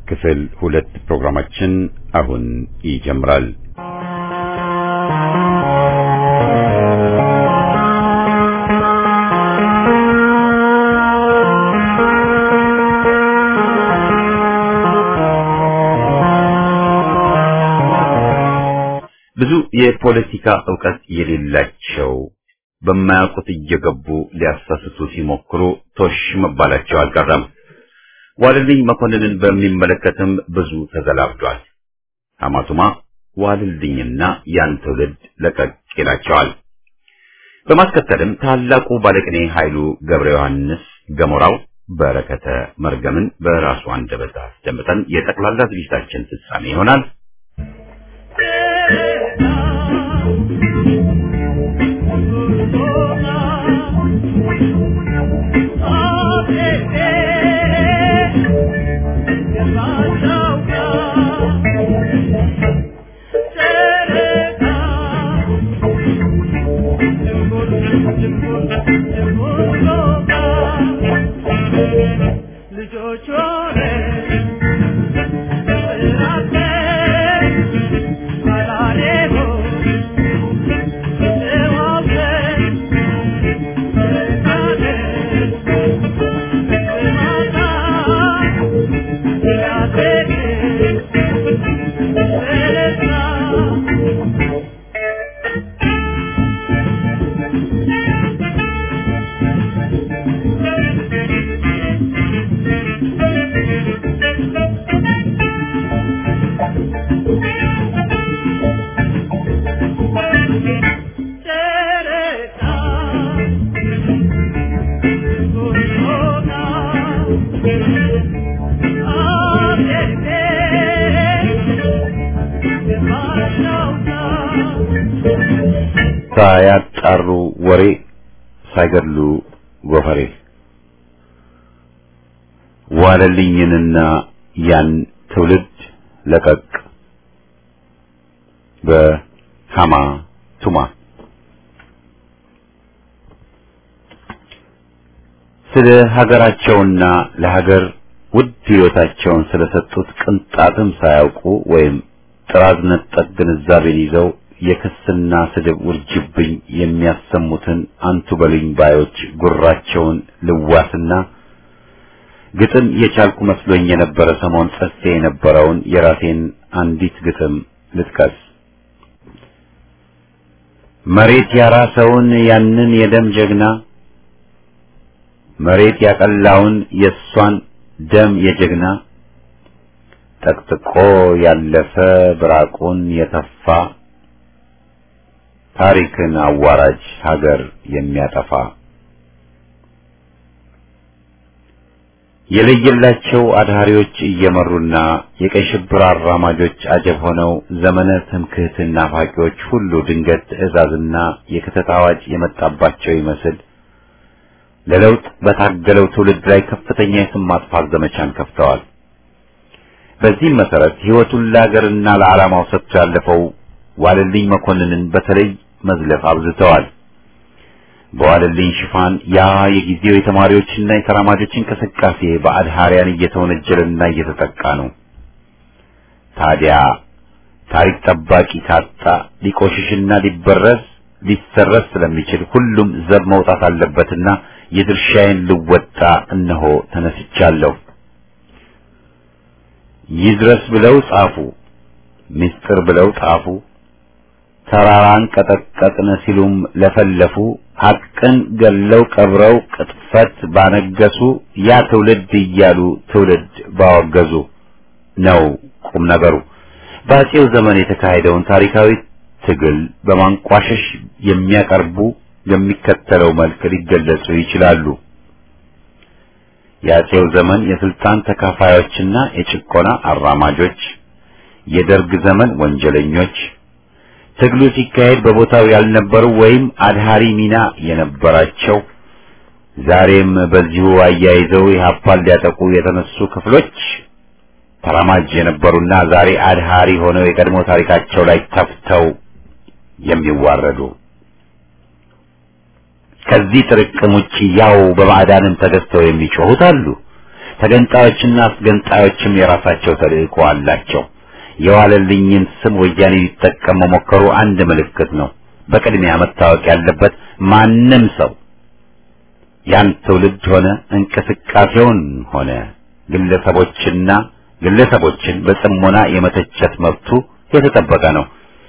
ክፍል 2 ፕሮግራማችን አሁን ይጀምራል። ብዙ የፖለቲካ ዕውቀት የሌላቸው በማያውቁት እየገቡ ሊያሳስቱ ሲሞክሩ ቶሽ መባላቸው አልቀረም። ዋልልኝ መኮንንን በሚመለከትም ብዙ ተዘላብዷል። ሐማቱማ ዋልልኝና ያን ትውልድ ለቀቅ ይላቸዋል። በማስከተልም ታላቁ ባለቅኔ ኃይሉ ገብረ ዮሐንስ ገሞራው በረከተ መርገምን በራሱ አንደበት አስደምጠን የጠቅላላ ዝግጅታችን ፍጻሜ ይሆናል። ሳያጣሩ ወሬ ሳይገድሉ ጎፈሬ ዋልልኝንና ያን ትውልድ ለቀቅ በሐማቱማ። ስለ ሀገራቸውና ለሀገር ውድ ሕይወታቸውን ስለሰጡት ቅንጣትም ሳያውቁ ወይም ጥራዝ ነጠቅ ግንዛቤን ይዘው የክስና ስድብ ውርጅብኝ የሚያሰሙትን አንቱ በልኝ ባዮች ጉራቸውን ልዋስና ግጥም የቻልኩ መስሎኝ የነበረ ሰሞን ጽፌ የነበረውን የራሴን አንዲት ግጥም ልጥቀስ። መሬት ያራሰውን ያንን የደም ጀግና መሬት ያቀላውን የሷን ደም የጀግና ጠቅጥቆ ያለፈ ብራቁን የተፋ ታሪክን አዋራጅ ሀገር የሚያጠፋ የለየላቸው አድሃሪዎች እየመሩና የቀይ ሽብር አራማጆች አጀብ ሆነው ዘመነ ትምክህትና ናፋቂዎች ሁሉ ድንገት ትዕዛዝና የክተት አዋጅ የመጣባቸው ይመስል ለለውጥ በታገለው ትውልድ ላይ ከፍተኛ የስም ማጥፋት ዘመቻን ከፍተዋል። በዚህም መሰረት ሕይወቱን ለሀገርና ለዓላማው ሰጥቶ ያለፈው ዋልልኝ መኮንንን በተለይ መዝለፍ አብዝተዋል። በዋልልኝ ሽፋን ያ የጊዜው የተማሪዎችና የተራማጆች እንቅስቃሴ በአድሃሪያን እየተወነጀለና እየተጠቃ ነው። ታዲያ ታሪክ ጠባቂ ካጣ ሊቆሽሽና ሊሰረዝ ስለሚችል ሁሉም ዘብ መውጣት አለበትና የድርሻዬን ልወጣ እነሆ ተነስቻለሁ። ይድረስ ብለው ጻፉ፣ ምስጢር ብለው ጣፉ፣ ተራራን ቀጠቀጥን ሲሉም ለፈለፉ፣ ሐቅን ገለው ቀብረው ቅጥፈት ባነገሱ፣ ያ ትውልድ እያሉ ትውልድ ባወገዙ ነው ቁም ነገሩ። በአፄው ዘመን የተካሄደውን ታሪካዊ ትግል በማንቋሸሽ የሚያቀርቡ የሚከተለው መልክ ሊገለጹ ይችላሉ። የአፄው ዘመን የስልጣን ተካፋዮችና የጭቆና አራማጆች፣ የደርግ ዘመን ወንጀለኞች፣ ትግሉ ሲካሄድ በቦታው ያልነበሩ ወይም አድሃሪ ሚና የነበራቸው፣ ዛሬም በዚሁ አያይዘው ኢህአፓን ሊያጠቁ የተነሱ ክፍሎች፣ ተራማጅ የነበሩና ዛሬ አድሃሪ ሆነው የቀድሞ ታሪካቸው ላይ ተፍተው የሚዋረዱ፣ ከዚህ ጥርቅም ውጪ ያው በማዕዳንም ተገዝተው የሚጮሁት አሉ። ተገንጣዮችና አስገንጣዮችም የራሳቸው ተልእኮ አላቸው። የዋለልኝን ስም ወያኔ ሊጠቀም መሞከሩ አንድ ምልክት ነው። በቅድሚያ መታወቅ ያለበት ማንም ሰው ያን ትውልድ ሆነ እንቅስቃሴውን ሆነ ግለሰቦችን በጽሞና የመተቸት መብቱ የተጠበቀ ነው።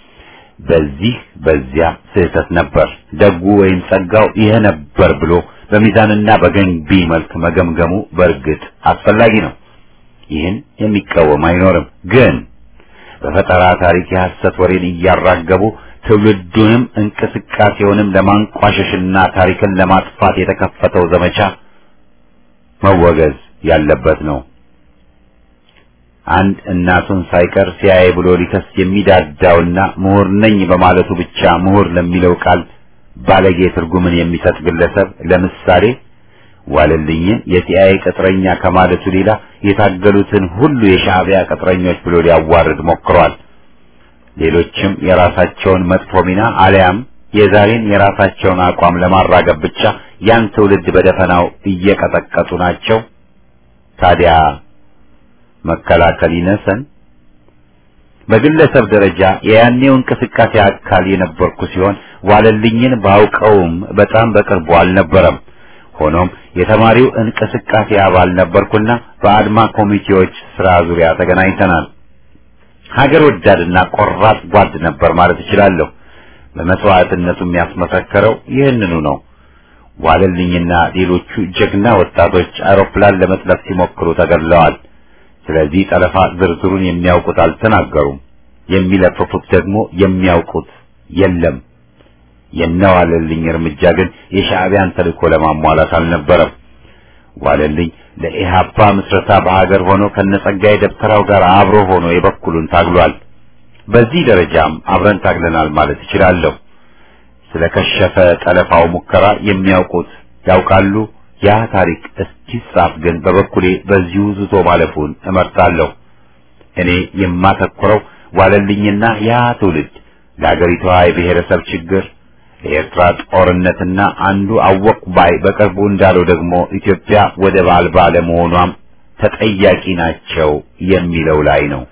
በዚያ ስህተት ነበር፣ ደጉ ወይም ጸጋው ይሄ ነበር ብሎ በሚዛንና በገንቢ መልክ መገምገሙ በእርግጥ አስፈላጊ ነው። ይህን የሚቃወም አይኖርም። ግን በፈጠራ ታሪክ የሐሰት ወሬን እያራገቡ ትውልዱንም እንቅስቃሴውንም ለማንቋሸሽና ታሪክን ለማጥፋት የተከፈተው ዘመቻ መወገዝ ያለበት ነው። አንድ እናቱን ሳይቀር ሲያይ ብሎ ሊከስ የሚዳዳውና ምሁር ነኝ በማለቱ ብቻ ምሁር ለሚለው ቃል ባለጌ ትርጉምን የሚሰጥ ግለሰብ ለምሳሌ ዋለልኝን የሲአይኤ ቅጥረኛ ከማለቱ ሌላ የታገሉትን ሁሉ የሻዕቢያ ቅጥረኞች ብሎ ሊያዋርድ ሞክሯል። ሌሎችም የራሳቸውን መጥፎ ሚና አልያም የዛሬን የራሳቸውን አቋም ለማራገብ ብቻ ያን ትውልድ በደፈናው እየቀጠቀጡ ናቸው። ታዲያ መከላከል ይነሰን? በግለሰብ ደረጃ የያኔው እንቅስቃሴ አካል የነበርኩ ሲሆን ዋለልኝን ባውቀውም በጣም በቅርቡ አልነበረም። ሆኖም የተማሪው እንቅስቃሴ አባል ነበርኩና በአድማ ኮሚቴዎች ስራ ዙሪያ ተገናኝተናል። ሀገር ወዳድና ቆራጥ ጓድ ነበር ማለት እችላለሁ። በመስዋዕትነቱ የሚያስመሰከረው ይህንኑ ነው። ዋለልኝና ሌሎቹ ጀግና ወጣቶች አውሮፕላን ለመጥለፍ ሲሞክሩ ተገድለዋል። ስለዚህ ጠለፋ ዝርዝሩን የሚያውቁት አልተናገሩም። የሚለፍፉት ደግሞ የሚያውቁት የለም። የነዋለልኝ እርምጃ ግን የሻዕቢያን ተልእኮ ለማሟላት አልነበረም። ዋለልኝ ለኢሃፓ ምስረታ በሀገር ሆኖ ከነጸጋዬ ደብተራው ጋር አብሮ ሆኖ የበኩሉን ታግሏል። በዚህ ደረጃም አብረን ታግለናል ማለት እችላለሁ። ስለከሸፈ ጠለፋው ሙከራ የሚያውቁት ያውቃሉ። ያ ታሪክ እስኪጻፍ ግን በበኩሌ በዚሁ ዝቶ ማለፉን እመርጣለሁ። እኔ የማተኩረው ዋለልኝና ያ ትውልድ ለሀገሪቷ የብሔረሰብ ችግር፣ ለኤርትራ ጦርነትና አንዱ አወቅ ባይ በቅርቡ እንዳለው ደግሞ ኢትዮጵያ ወደብ አልባ ለመሆኗም ተጠያቂ ናቸው የሚለው ላይ ነው።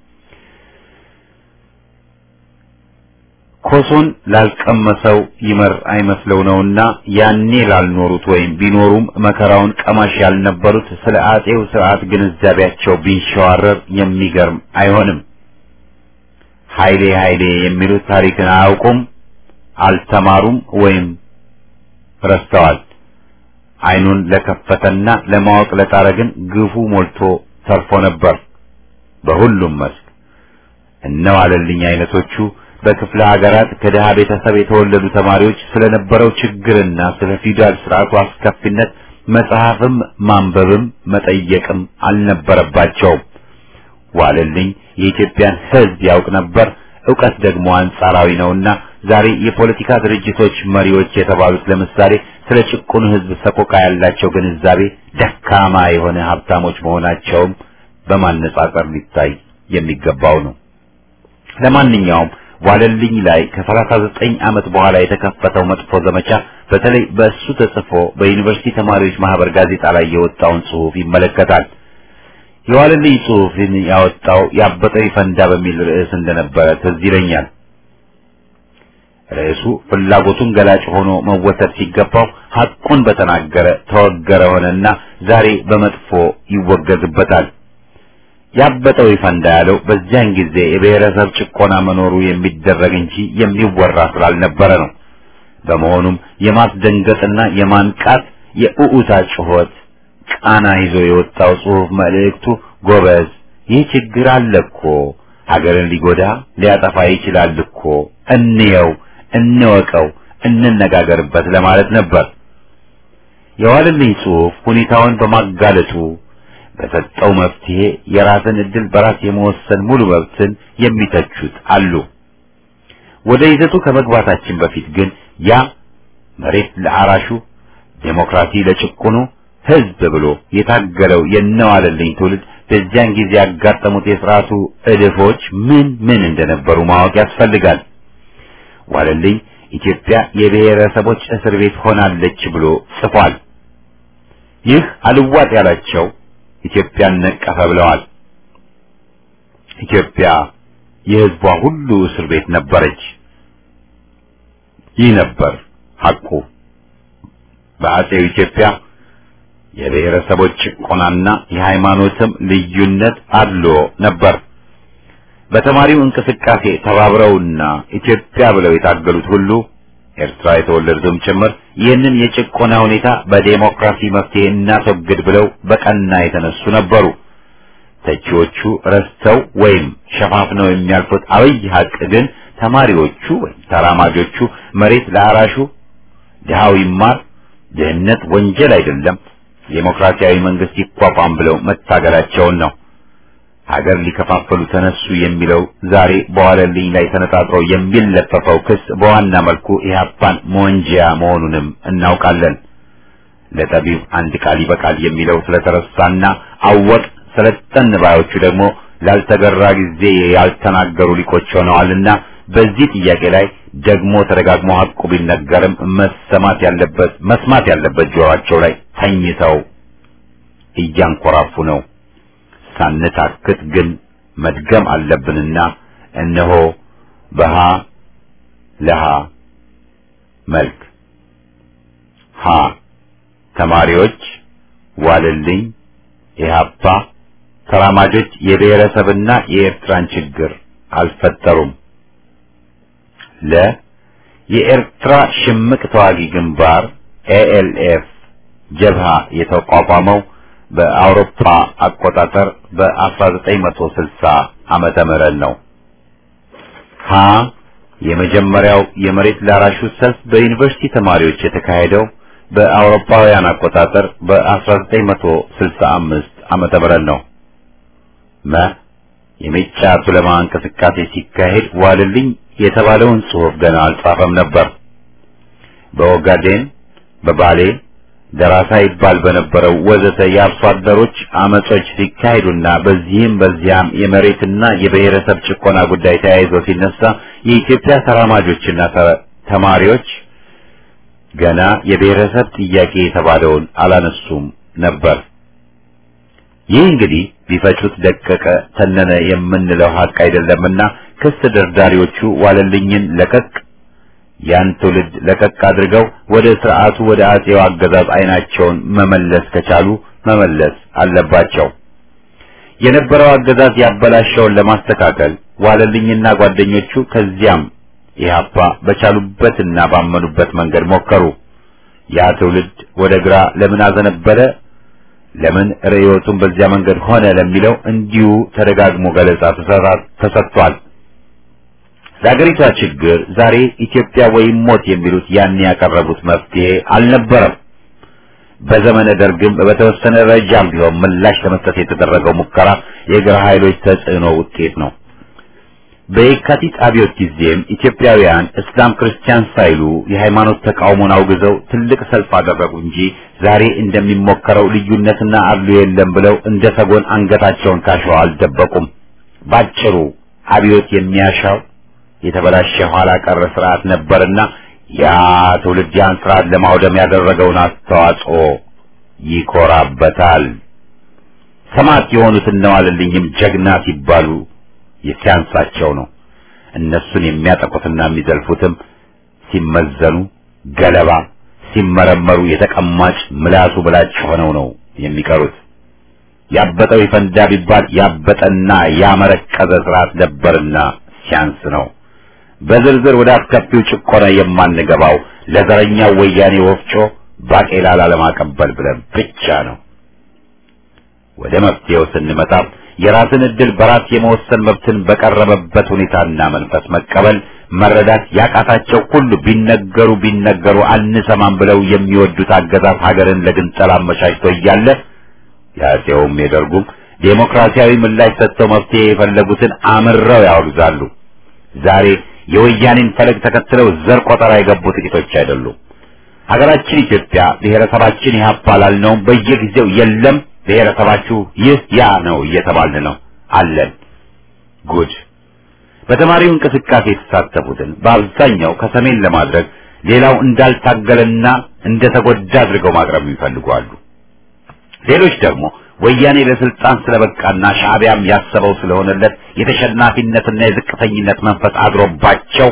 ኮሶን ላልቀመሰው ይመር አይመስለው ነውና ያኔ ላልኖሩት ወይም ቢኖሩም መከራውን ቀማሽ ያልነበሩት ስለ አጼው ስርዓት ግንዛቤያቸው ቢንሸዋረር የሚገርም አይሆንም። ኃይሌ የሚሉት ታሪክን አያውቁም፣ አልተማሩም ወይም ረስተዋል። አይኑን ለከፈተና ለማወቅ ለጣረ ግን ግፉ ሞልቶ ተርፎ ነበር በሁሉም መስክ። እነዋለልኝ አይነቶቹ በክፍለ ሀገራት ከደሃ ቤተሰብ የተወለዱ ተማሪዎች ስለነበረው ችግርና ስለ ፊውዳል ስርዓቱ አስከፊነት መጽሐፍም ማንበብም መጠየቅም አልነበረባቸውም። ዋለልኝ የኢትዮጵያን ሕዝብ ያውቅ ነበር። ዕውቀት ደግሞ አንጻራዊ ነውና ዛሬ የፖለቲካ ድርጅቶች መሪዎች የተባሉት ለምሳሌ ስለ ጭቁኑ ሕዝብ ሰቆቃ ያላቸው ግንዛቤ ደካማ የሆነ ሀብታሞች መሆናቸውም በማነጻጸር ሊታይ የሚገባው ነው። ለማንኛውም ዋለልኝ ላይ ከ39 ዓመት በኋላ የተከፈተው መጥፎ ዘመቻ በተለይ በእሱ ተጽፎ በዩኒቨርሲቲ ተማሪዎች ማህበር ጋዜጣ ላይ የወጣውን ጽሑፍ ይመለከታል። የዋለልኝ ጽሑፍን ያወጣው ያበጠው ይፈንዳ በሚል ርዕስ እንደነበረ ትዝ ይለኛል። ርዕሱ ፍላጎቱን ገላጭ ሆኖ መወሰድ ሲገባው ሐቁን በተናገረ ተወገረ ሆነና ዛሬ በመጥፎ ይወገዝበታል። ያበጠው ይፈንዳ ያለው በዚያን ጊዜ የብሔረሰብ ጭቆና መኖሩ የሚደረግ እንጂ የሚወራ ስላልነበረ ነው። በመሆኑም የማስደንገጥና የማንቃት የኡኡታ ጩኸት ቃና ይዞ የወጣው ጽሑፍ መልእክቱ ጎበዝ፣ ይህ ችግር አለ እኮ፣ ሀገርን ሊጎዳ ሊያጠፋ ይችላል እኮ፣ እንየው፣ እንወቀው፣ እንነጋገርበት ለማለት ነበር። የዋለልኝ ጽሑፍ ሁኔታውን በማጋለጡ በሰጠው መፍትሄ የራስን ዕድል በራስ የመወሰን ሙሉ መብትን የሚተቹት አሉ። ወደ ይዘቱ ከመግባታችን በፊት ግን ያ መሬት ለአራሹ ዴሞክራሲ ለጭቁኑ ሕዝብ ብሎ የታገለው የነዋለልኝ ትውልድ በዚያን ጊዜ ያጋጠሙት የሥርዓቱ እድፎች ምን እንደነበሩ ማወቅ ያስፈልጋል። ዋለልኝ ኢትዮጵያ የብሔረሰቦች እስር ቤት ሆናለች ብሎ ጽፏል። ይህ አልዋጥ ያላቸው ኢትዮጵያን ነቀፈ ብለዋል። ኢትዮጵያ የሕዝቧ ሁሉ እስር ቤት ነበረች። ይህ ነበር ሐቁ። በአጼው ኢትዮጵያ የብሔረሰቦች ጭቆናና የሃይማኖትም ልዩነት አድሎ ነበር። በተማሪው እንቅስቃሴ ተባብረውና ኢትዮጵያ ብለው የታገሉት ሁሉ ኤርትራ የተወለዱትም ጭምር ይህንን የጭቆና ሁኔታ በዴሞክራሲ መፍትሄ እናስወግድ ብለው በቀና የተነሱ ነበሩ። ተቺዎቹ ረስተው ወይም ሸፋፍነው የሚያልፉት አብይ ሐቅ ግን ተማሪዎቹ ወይም ተራማጆቹ መሬት ለአራሹ፣ ድሃው ይማር፣ ድህነት ወንጀል አይደለም፣ ዴሞክራሲያዊ መንግስት ይቋቋም ብለው መታገላቸውን ነው። ሀገር ሊከፋፈሉ ተነሱ የሚለው ዛሬ በዋለልኝ ላይ ተነጣጥሮ የሚለፈፈው ክስ በዋና መልኩ ኢህአፓን መወንጀያ መሆኑንም እናውቃለን። ለጠቢብ አንድ ቃል ይበቃል የሚለው ስለተረሳና አወቅ ሰለጠን ባዮቹ ደግሞ ላልተገራ ጊዜ ያልተናገሩ ሊቆች ሆነዋልና በዚህ ጥያቄ ላይ ደግሞ ተደጋግሞ ሐቁ ቢነገርም መስማት ያለበት ጆሮአቸው ላይ ተኝተው እያንኮራፉ ነው። ሳንታክት ግን መድገም አለብንና እነሆ በሃ ለሃ መልክ ሃ ተማሪዎች፣ ዋለልኝ፣ ኢህአፓ፣ ተራማጆች የብሔረሰብና የኤርትራን ችግር አልፈጠሩም። የኤርትራ ሽምቅ ተዋጊ ግንባር ኤኤልኤፍ ጀብሃ የተቋቋመው በአውሮፓ አቆጣጠር በ1960 ዓመተ ምህረት ነው። የመጀመሪያው የመሬት ላራሹ ሰልፍ በዩኒቨርሲቲ ተማሪዎች የተካሄደው በአውሮፓውያን አቆጣጠር በ1965 ዓመተ ምህረት ነው። የሜጫ ቱለማ እንቅስቃሴ ሲካሄድ ዋለልኝ የተባለውን ጽሑፍ ገና አልጻፈም ነበር። በኦጋዴን፣ በባሌ ደራሳ ይባል በነበረው ወዘተ የአርሶ አደሮች አመጾች ሲካሄዱና በዚህም በዚያም የመሬትና የብሔረሰብ ጭቆና ጉዳይ ተያይዞ ሲነሳ የኢትዮጵያ ተራማጆችና ተማሪዎች ገና የብሔረሰብ ጥያቄ የተባለውን አላነሱም ነበር። ይህ እንግዲህ ቢፈጩት ደቀቀ ተነነ የምንለው ሀቅ አይደለምና ክስ ደርዳሪዎቹ ዋለልኝን ለቀቅ ያን ትውልድ ለቀቅ አድርገው ወደ ስርዓቱ ወደ አጼው አገዛዝ አይናቸውን መመለስ ከቻሉ መመለስ አለባቸው። የነበረው አገዛዝ ያበላሸውን ለማስተካከል ዋለልኝና ጓደኞቹ ከዚያም ኢህአፓ በቻሉበትና ባመኑበት መንገድ ሞከሩ። ያ ትውልድ ወደ ግራ ለምን አዘነበለ፣ ለምን ርዕዮቱን በዚያ መንገድ ሆነ ለሚለው እንዲሁ ተደጋግሞ ገለጻ ተሰጥቷል። ለአገሪቷ ችግር ዛሬ ኢትዮጵያ ወይም ሞት የሚሉት ያን ያቀረቡት መፍትሄ አልነበረም። በዘመነ ደርግም በተወሰነ ደረጃም ቢሆን ምላሽ ለመስጠት የተደረገው ሙከራ የግራ ኃይሎች ተጽዕኖ ውጤት ነው። በየካቲት አብዮት ጊዜም ኢትዮጵያውያን እስላም ክርስቲያን ሳይሉ የሃይማኖት ተቃውሞን አውግዘው ትልቅ ሰልፍ አደረጉ እንጂ ዛሬ እንደሚሞከረው ልዩነትና አድሎ የለም ብለው እንደ ሰጎን አንገታቸውን ካሸዋ አልደበቁም። ባጭሩ አብዮት የሚያሻው የተበላሸ ኋላ ቀር ስርዓት ነበርና ያ ትውልድ ያን ስርዓት ለማውደም ያደረገውን አስተዋጽኦ ይኮራበታል። ሰማዕት የሆኑት ዋለልኝም ጀግና ሲባሉ የሲያንሳቸው ነው። እነሱን የሚያጠቁትና የሚዘልፉትም ሲመዘኑ ገለባ፣ ሲመረመሩ የተቀማጭ ምላሱ ብላጭ ሆነው ነው የሚቀሩት። ያበጠው ይፈንዳ ቢባል ያበጠና ያመረቀዘ ስርዓት ነበርና ሲያንስ ነው። በዝርዝር ወደ አስከፊው ጭቆና የማንገባው ለዘረኛው ወያኔ ወፍጮ ባቄላ ላለማቀበል ብለን ብቻ ነው። ወደ መፍትሄው ስንመጣ የራስን ዕድል በራስ የመወሰን መብትን በቀረበበት ሁኔታና መንፈስ መቀበል መረዳት ያቃታቸው ሁሉ ቢነገሩ አንሰማም ብለው የሚወዱት አገዛዝ ሀገርን ለግንጠላ አመቻችቶ እያለ ያጼውም የደርጉም ዴሞክራሲያዊ ምላሽ ሰጥተው መፍትሄ የፈለጉትን አምረው ያወግዛሉ። ዛሬ የወያኔን ፈለግ ተከትለው ዘር ቆጠራ የገቡ ጥቂቶች አይደሉም። ሀገራችን ኢትዮጵያ ብሔረሰባችን ያባላል ነው በየጊዜው የለም ብሔረሰባችሁ ይህ ያ ነው እየተባልን ነው አለን። ጉድ! በተማሪው እንቅስቃሴ የተሳተፉትን በአብዛኛው ከሰሜን ለማድረግ ሌላው እንዳልታገለና እንደተጎዳ አድርገው ማቅረብ ይፈልጋሉ። ሌሎች ደግሞ ወያኔ ለስልጣን ስለበቃና ሻዕቢያም ያሰበው ስለሆነለት የተሸናፊነትና የዝቅተኝነት መንፈስ አድሮባቸው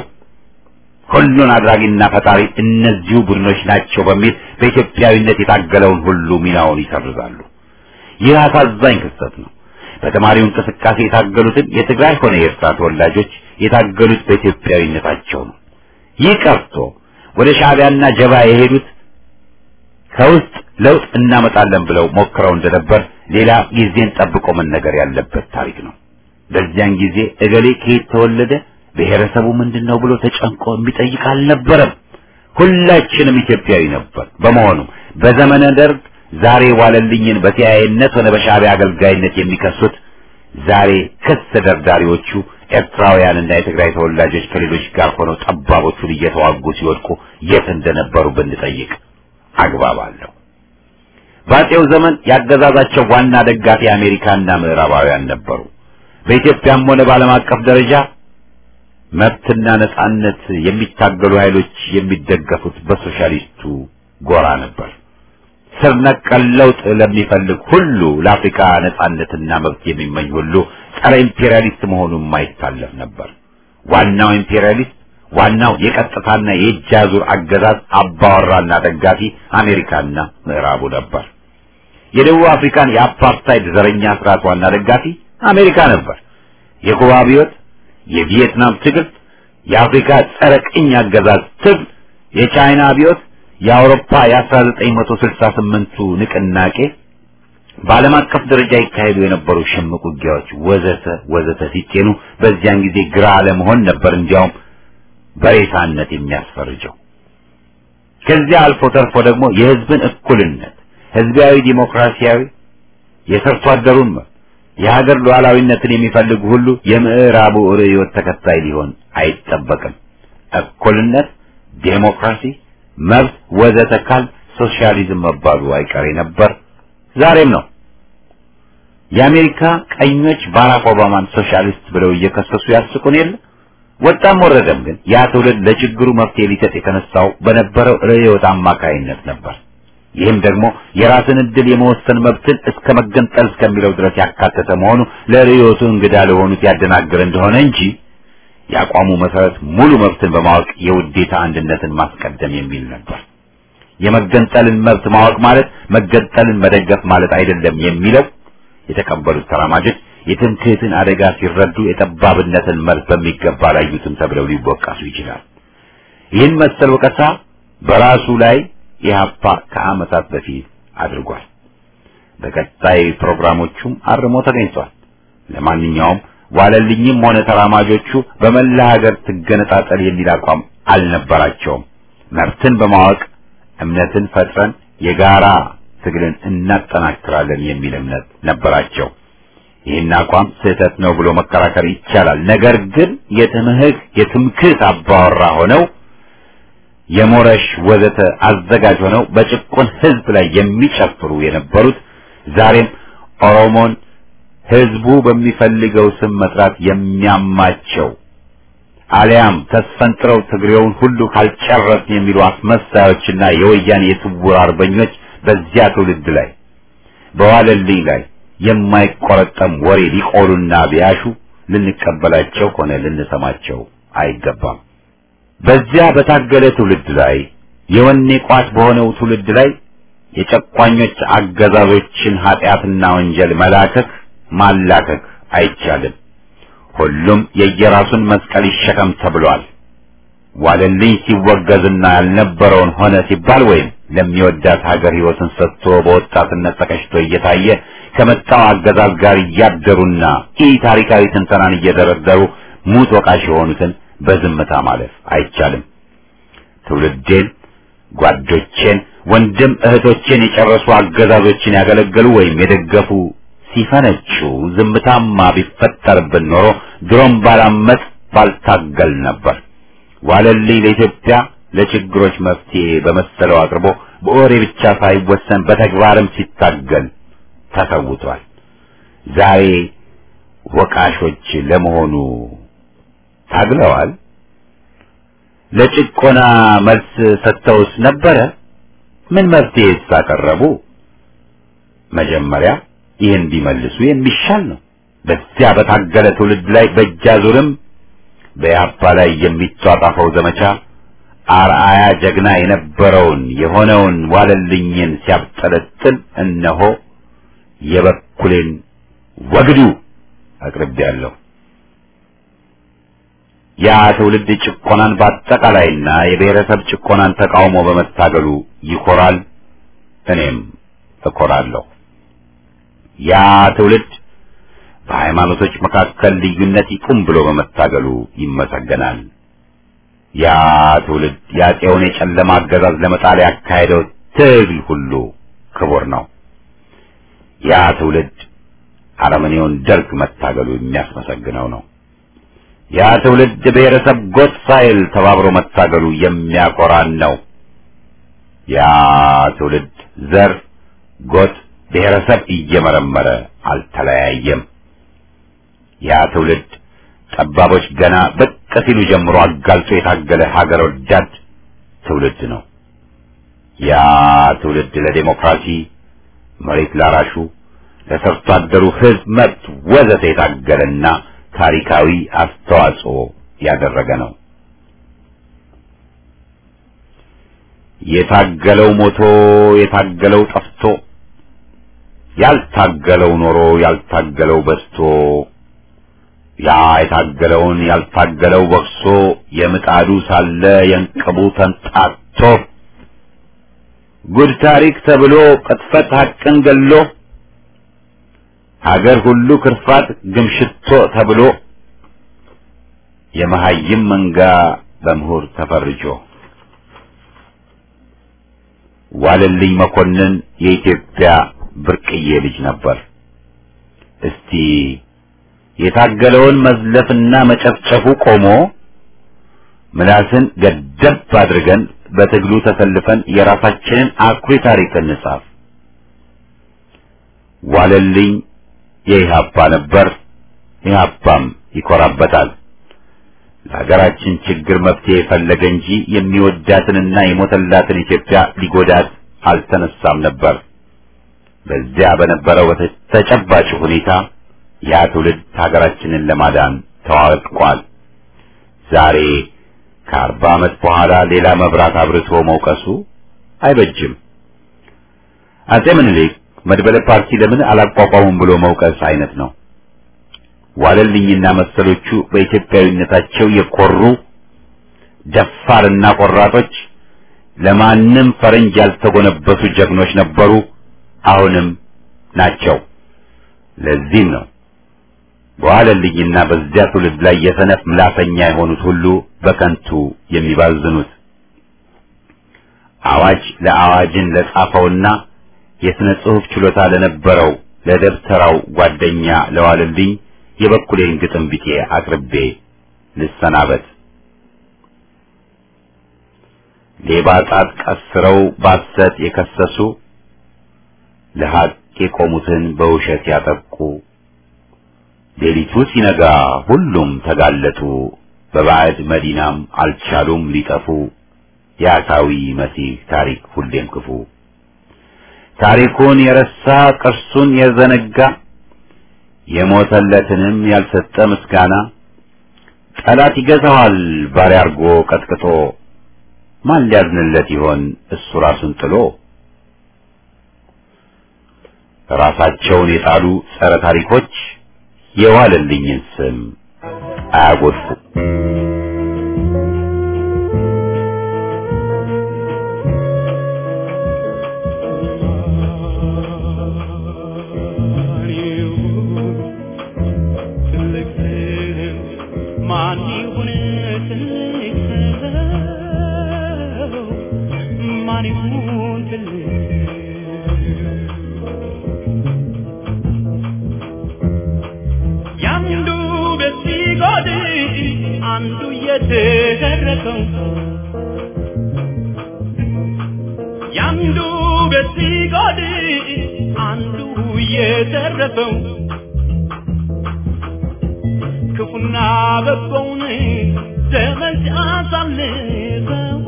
ሁሉን አድራጊና ፈጣሪ እነዚሁ ቡድኖች ናቸው በሚል በኢትዮጵያዊነት የታገለውን ሁሉ ሚናውን ይሰርዛሉ። ይህ አሳዛኝ ክስተት ነው። በተማሪው እንቅስቃሴ የታገሉትን የትግራይ ሆነ የኤርትራ ተወላጆች የታገሉት በኢትዮጵያዊነታቸው ነው። ይህ ቀርቶ ወደ ሻዕቢያና ጀባ የሄዱት ከውስጥ ለውጥ እናመጣለን ብለው ሞክረው እንደነበር ሌላ ጊዜን ጠብቆ መነገር ያለበት ታሪክ ነው። በዚያን ጊዜ እገሌ ከየት ተወለደ፣ ብሔረሰቡ ምንድነው ብሎ ተጨንቆ የሚጠይቅ አልነበረም። ሁላችንም ኢትዮጵያዊ ነበር። በመሆኑ በዘመነ ደርግ ዛሬ ዋለልኝን በሲአይኤነት ሆነ በሻዕቢያ አገልጋይነት የሚከሱት ዛሬ ክስ ደርዳሪዎቹ ኤርትራውያንና የትግራይ ተወላጆች ከሌሎች ጋር ሆነው ጠባቦቹን እየተዋጉ ሲወድቁ የት እንደነበሩ ብንጠይቅ አግባብ አለው። በአፄው ዘመን ያገዛዛቸው ዋና ደጋፊ አሜሪካና ምዕራባውያን ነበሩ። በኢትዮጵያም ሆነ በዓለም አቀፍ ደረጃ መብትና ነጻነት የሚታገሉ ኃይሎች የሚደገፉት በሶሻሊስቱ ጎራ ነበር። ስር ነቀል ለውጥ ለሚፈልግ ሁሉ ለአፍሪካ ነጻነትና መብት የሚመኝ ሁሉ ጸረ ኢምፔሪያሊስት መሆኑ የማይታለፍ ነበር። ዋናው ኢምፔሪያሊስት ዋናው የቀጥታና የእጅ አዙር አገዛዝ አባወራና ደጋፊ አሜሪካና ምዕራቡ ነበር። የደቡብ አፍሪካን የአፓርታይድ ዘረኛ ስርዓት ዋና ደጋፊ አሜሪካ ነበር። የኩባ አብዮት፣ የቪየትናም ትግል፣ የአፍሪካ ጸረ ቅኝ አገዛዝ ትግል፣ የቻይና አብዮት፣ የአውሮፓ የ1968ቱ ንቅናቄ፣ በዓለም አቀፍ ደረጃ ይካሄዱ የነበሩ ሽምቅ ውጊያዎች ወዘተ ሲጤኑ በዚያን ጊዜ ግራ አለመሆን ነበር እንዲያውም በሬሳነት የሚያስፈርጀው። ከዚያ አልፎ ተርፎ ደግሞ የህዝብን እኩልነት፣ ህዝባዊ ዲሞክራሲያዊ፣ የሰርቶ አደሩን የሀገር ሉዓላዊነትን የሚፈልጉ ሁሉ የምዕራቡ ርዕዮት ተከታይ ሊሆን አይጠበቅም። እኩልነት፣ ዲሞክራሲ፣ መብት ወዘተ ካል ሶሻሊዝም መባሉ አይቀሬ ነበር፣ ዛሬም ነው። የአሜሪካ ቀኞች ባራክ ኦባማን ሶሻሊስት ብለው እየከሰሱ ያስቁን የለ። ወጣም ወረደም ግን ያ ትውልድ ለችግሩ መፍትሄ ሊሰጥ የተነሳው በነበረው ርዕዮት አማካይነት ነበር። ይህም ደግሞ የራስን ዕድል የመወሰን መብትን እስከ መገንጠል እስከሚለው ድረስ ያካተተ መሆኑ ለርዕዮቱ እንግዳ ለሆኑት ያደናግር እንደሆነ እንጂ ያቋሙ መሰረት ሙሉ መብትን በማወቅ የውዴታ አንድነትን ማስቀደም የሚል ነበር። የመገንጠልን መብት ማወቅ ማለት መገንጠልን መደገፍ ማለት አይደለም የሚለው የተቀበሉት ተራማጆች የትምክህትን አደጋ ሲረዱ የጠባብነትን መርህ በሚገባ ላዩትም ተብለው ሊወቀሱ ይችላል። ይህን መሰል ወቀሳ በራሱ ላይ ኢህአፓ ከዓመታት በፊት አድርጓል። በቀጣይ ፕሮግራሞቹም አርሞ ተገኝቷል። ለማንኛውም ዋለልኝም ሆነ ተራማጆቹ በመላ ሀገር ትገነጣጠል የሚል አቋም አልነበራቸውም። መብትን በማወቅ እምነትን ፈጥረን የጋራ ትግልን እናጠናክራለን የሚል እምነት ነበራቸው። ይህን አቋም ስህተት ነው ብሎ መከራከር ይቻላል። ነገር ግን የትምክህት አባወራ ሆነው የሞረሽ ወዘተ አዘጋጅ ሆነው በጭቁን ህዝብ ላይ የሚጨፍሩ የነበሩት ዛሬም ኦሮሞን ህዝቡ በሚፈልገው ስም መጥራት የሚያማቸው አሊያም ተስፈንጥረው ትግሬውን ሁሉ ካልጨረስን የሚሉ አስመሳዮችና የወያኔ የስውር አርበኞች በዚያ ትውልድ ላይ በዋለልኝ ላይ የማይቆረጠም ወሬ ሊቆሉና ቢያሹ ልንቀበላቸው ሆነ ልንሰማቸው አይገባም። በዚያ በታገለ ትውልድ ላይ የወኔ ቋት በሆነው ትውልድ ላይ የጨቋኞች አገዛዞችን ኃጢአትና ወንጀል ማላከክ አይቻልም። ሁሉም የየራሱን መስቀል ይሸከም ተብሏል። ዋለልኝ ሲወገዝና ያልነበረውን ሆነ ሲባል ወይም ለሚወዳት ሀገር ህይወትን ሰጥቶ በወጣትነት ተቀሽቶ እየታየ ከመጣው አገዛዝ ጋር እያደሩና ታሪካዊ ትንተናን እየደረደሩ ሙት ወቃሽ የሆኑትን በዝምታ ማለፍ አይቻልም። ትውልዴን፣ ጓዶቼን፣ ወንድም እህቶቼን የጨረሱ አገዛዞችን ያገለገሉ ወይም የደገፉ ሲፈነጩ ዝምታማ ቢፈጠርብን ኖሮ ድሮም ባላመጽ ባልታገል ነበር። ዋለልኝ ለኢትዮጵያ ለችግሮች መፍትሄ በመሰለው አቅርቦ በወሬ ብቻ ሳይወሰን በተግባርም ሲታገል ተሰውቷል። ዛሬ ወቃሾች ለመሆኑ ታግለዋል? ለጭቆና መልስ ሰጥተውስ ነበረ? ምን መፍትሄስ አቀረቡ? መጀመሪያ ይህን ቢመልሱ የሚሻል ነው። በዚያ በታገለ ትውልድ ላይ በእጃዙርም በያፓ ላይ የሚጧጣፈው ዘመቻ አርአያ ጀግና የነበረውን የሆነውን ዋለልኝን ሲያብጠለጥል እነሆ የበኩሌን ወግዱ አቅርቤያለሁ። ያ ትውልድ ጭቆናን በአጠቃላይና የብሔረሰብ ጭቆናን ተቃውሞ በመታገሉ ይኮራል፣ እኔም እኮራለሁ። ያ ትውልድ በሃይማኖቶች መካከል ልዩነት ይቁም ብሎ በመታገሉ ይመሰገናል። ያ ትውልድ የአፄውን የጨለማ አገዛዝ ለመጣል ያካሄደው ትግል ሁሉ ክቡር ነው። ያ ትውልድ አረመኔውን ደርግ መታገሉ የሚያስመሰግነው ነው። ያ ትውልድ ብሔረሰብ ጎጥ ሳይል ተባብሮ መታገሉ የሚያኮራን ነው። ያ ትውልድ ዘር፣ ጎጥ፣ ብሔረሰብ እየመረመረ አልተለያየም። ያ ትውልድ ጠባቦች ገና ብቅ ሲሉ ጀምሮ አጋልጦ የታገለ ሀገር ወዳድ ትውልድ ነው። ያ ትውልድ ለዲሞክራሲ፣ መሬት ላራሹ፣ ለሰርቶ አደሩ ሕዝብ መብት ወዘተ የታገለና ታሪካዊ አስተዋጽኦ ያደረገ ነው። የታገለው ሞቶ የታገለው ጠፍቶ ያልታገለው ኖሮ ያልታገለው በስቶ ያ የታገለውን ያልታገለው ወቅሶ የምጣዱ ሳለ የእንቅቡ ተንጣቶ ጉድ ታሪክ ተብሎ ቅጥፈት ሐቅን ገሎ ሀገር ሁሉ ክርፋት ግምሽቶ ተብሎ የመሃይም መንጋ በምሁር ተፈርጆ ዋለልኝ መኮንን የኢትዮጵያ ብርቅዬ ልጅ ነበር። እስቲ የታገለውን መዝለፍና መጨፍጨፉ ቆሞ ምላስን ገደብ አድርገን በትግሉ ተሰልፈን የራሳችንን አኩሪ ታሪክ እንጻፍ። ዋለልኝ የኢህአፓ ነበር፣ ኢህአፓም ይኮራበታል። ለሀገራችን ችግር መፍትሄ ፈለገ እንጂ የሚወዳትንና የሞተላትን ኢትዮጵያ ሊጎዳት አልተነሳም ነበር። በዚያ በነበረው ተጨባጭ ሁኔታ ያ ትውልድ ሀገራችንን ለማዳን ተዋድቋል። ዛሬ ከ40 ዓመት በኋላ ሌላ መብራት አብርቶ መውቀሱ አይበጅም። አፄ ምኒልክ መድበለ ፓርቲ ለምን አላቋቋሙም ብሎ መውቀስ አይነት ነው። ዋለልኝና መሰሎቹ በኢትዮጵያዊነታቸው የኮሩ ደፋርና ቆራጦች፣ ለማንም ፈረንጅ ያልተጎነበሱ ጀግኖች ነበሩ፣ አሁንም ናቸው። ለዚህም ነው በዋለልኝና በዚያ ትውልድ ላይ የሰነፍ ምላሰኛ የሆኑት ሁሉ በከንቱ የሚባዝኑት። አዋጅ ለአዋጅን ለጻፈውና የሥነ ጽሑፍ ችሎታ ለነበረው ለደብተራው ጓደኛ ለዋለልኝ የበኩሌን ግጥም ቢጤ አቅርቤ ልሰናበት። ሌባ ጣት ቀስረው ባሰት የከሰሱ ለሐቅ የቆሙትን በውሸት ያጠቁ ሌሊቱ ሲነጋ ሁሉም ተጋለጡ በባዕድ መዲናም አልቻሉም ሊጠፉ የአታዊ መሲህ ታሪክ ሁሌም ክፉ ታሪኩን የረሳ ቅርሱን የዘነጋ የሞተለትንም ያልሰጠ ምስጋና ጠላት ይገዛዋል ባሪያ አርጎ ቀጥቅጦ ማን ሊያዝንለት ይሆን እሱ ራሱን ጥሎ ራሳቸውን የጣሉ ጸረ ታሪኮች የዋለልኝን ስም አያጎድፉ። አንዱ የተደረገው ያንዱ በሲጎድ አንዱ የተረፈው ክፉና በጎውን ዘመን ሲያሳልፈው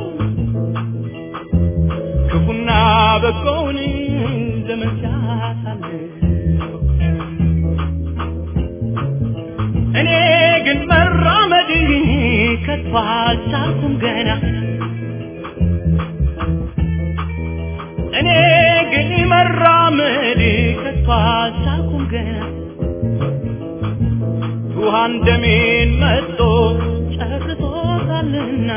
ክፉና በጎውን ዘመን ሲያሳልፈው ከቷልቻልኩም ገና እኔ ግን መራመድ ከቷልቻልኩም ገና ውሃን ደሜን መጥቶ ጨርሶታልና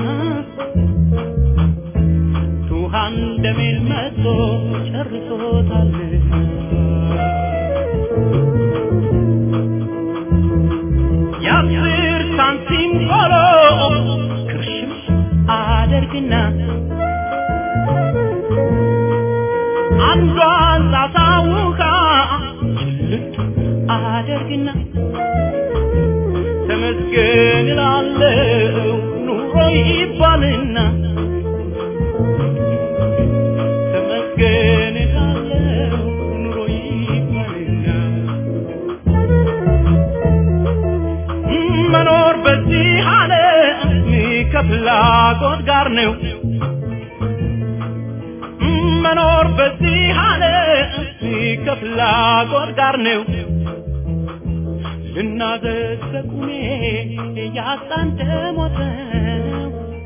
ውሃን ደሜን መጥቶ ጨርሶታልና የአስር ሳንቲም ቆሎ ክርሽም አደርግና አንዷን ጣሳ ውሃ ጭልጥ አደርግና ተመስገን እላለሁ ኑሮ ይባልና ተመስገን እላለሁ ኑሮ ይባልና መኖር በዚህ ዓለም ከፍላጎት ጋር ነው መኖር በዚህ ዓለም ከፍላጎት ጋር ነው ልናዘዝ በቁሜ ያጣን ደሞት ነው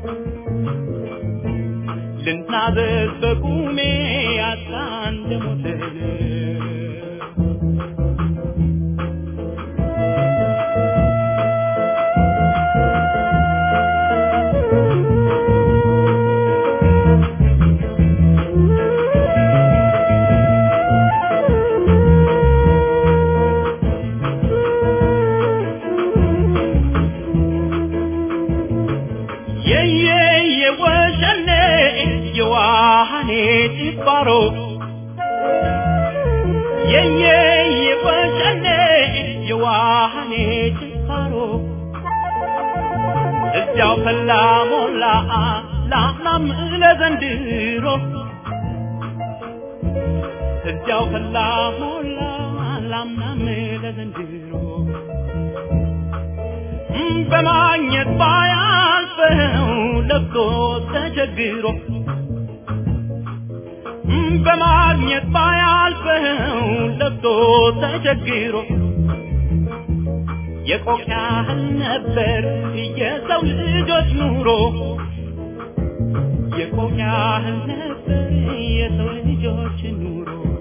ልናዘዝ በቁሜ ያጣን ደሞት ነው ጭባሮ የወሸኔ የዋሃኔ ጭባሮ እዚያው ፈላ ሞላ ላምናም ለዘንድሮ እዚያው ፈላ ሞላ ላምናም ለዘንድሮ በማግኘት ባያልፈው ለብቶ ተቸግሮ በማግኘት ባያልፈው ለብቶ ተቸግሮ የቆቅ ያህል ነበር የሰው ልጆች ኑሮ የቆቅ ያህል ነበር የሰው ልጆች ኑሮ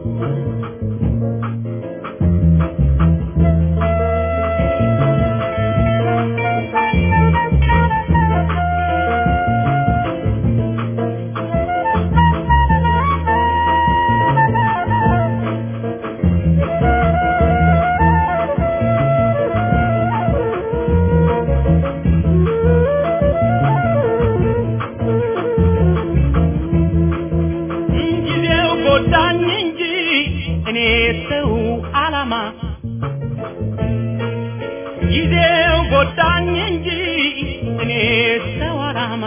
ጊዜው ጎዳኝ እንጂ እኔ ሰው አላማ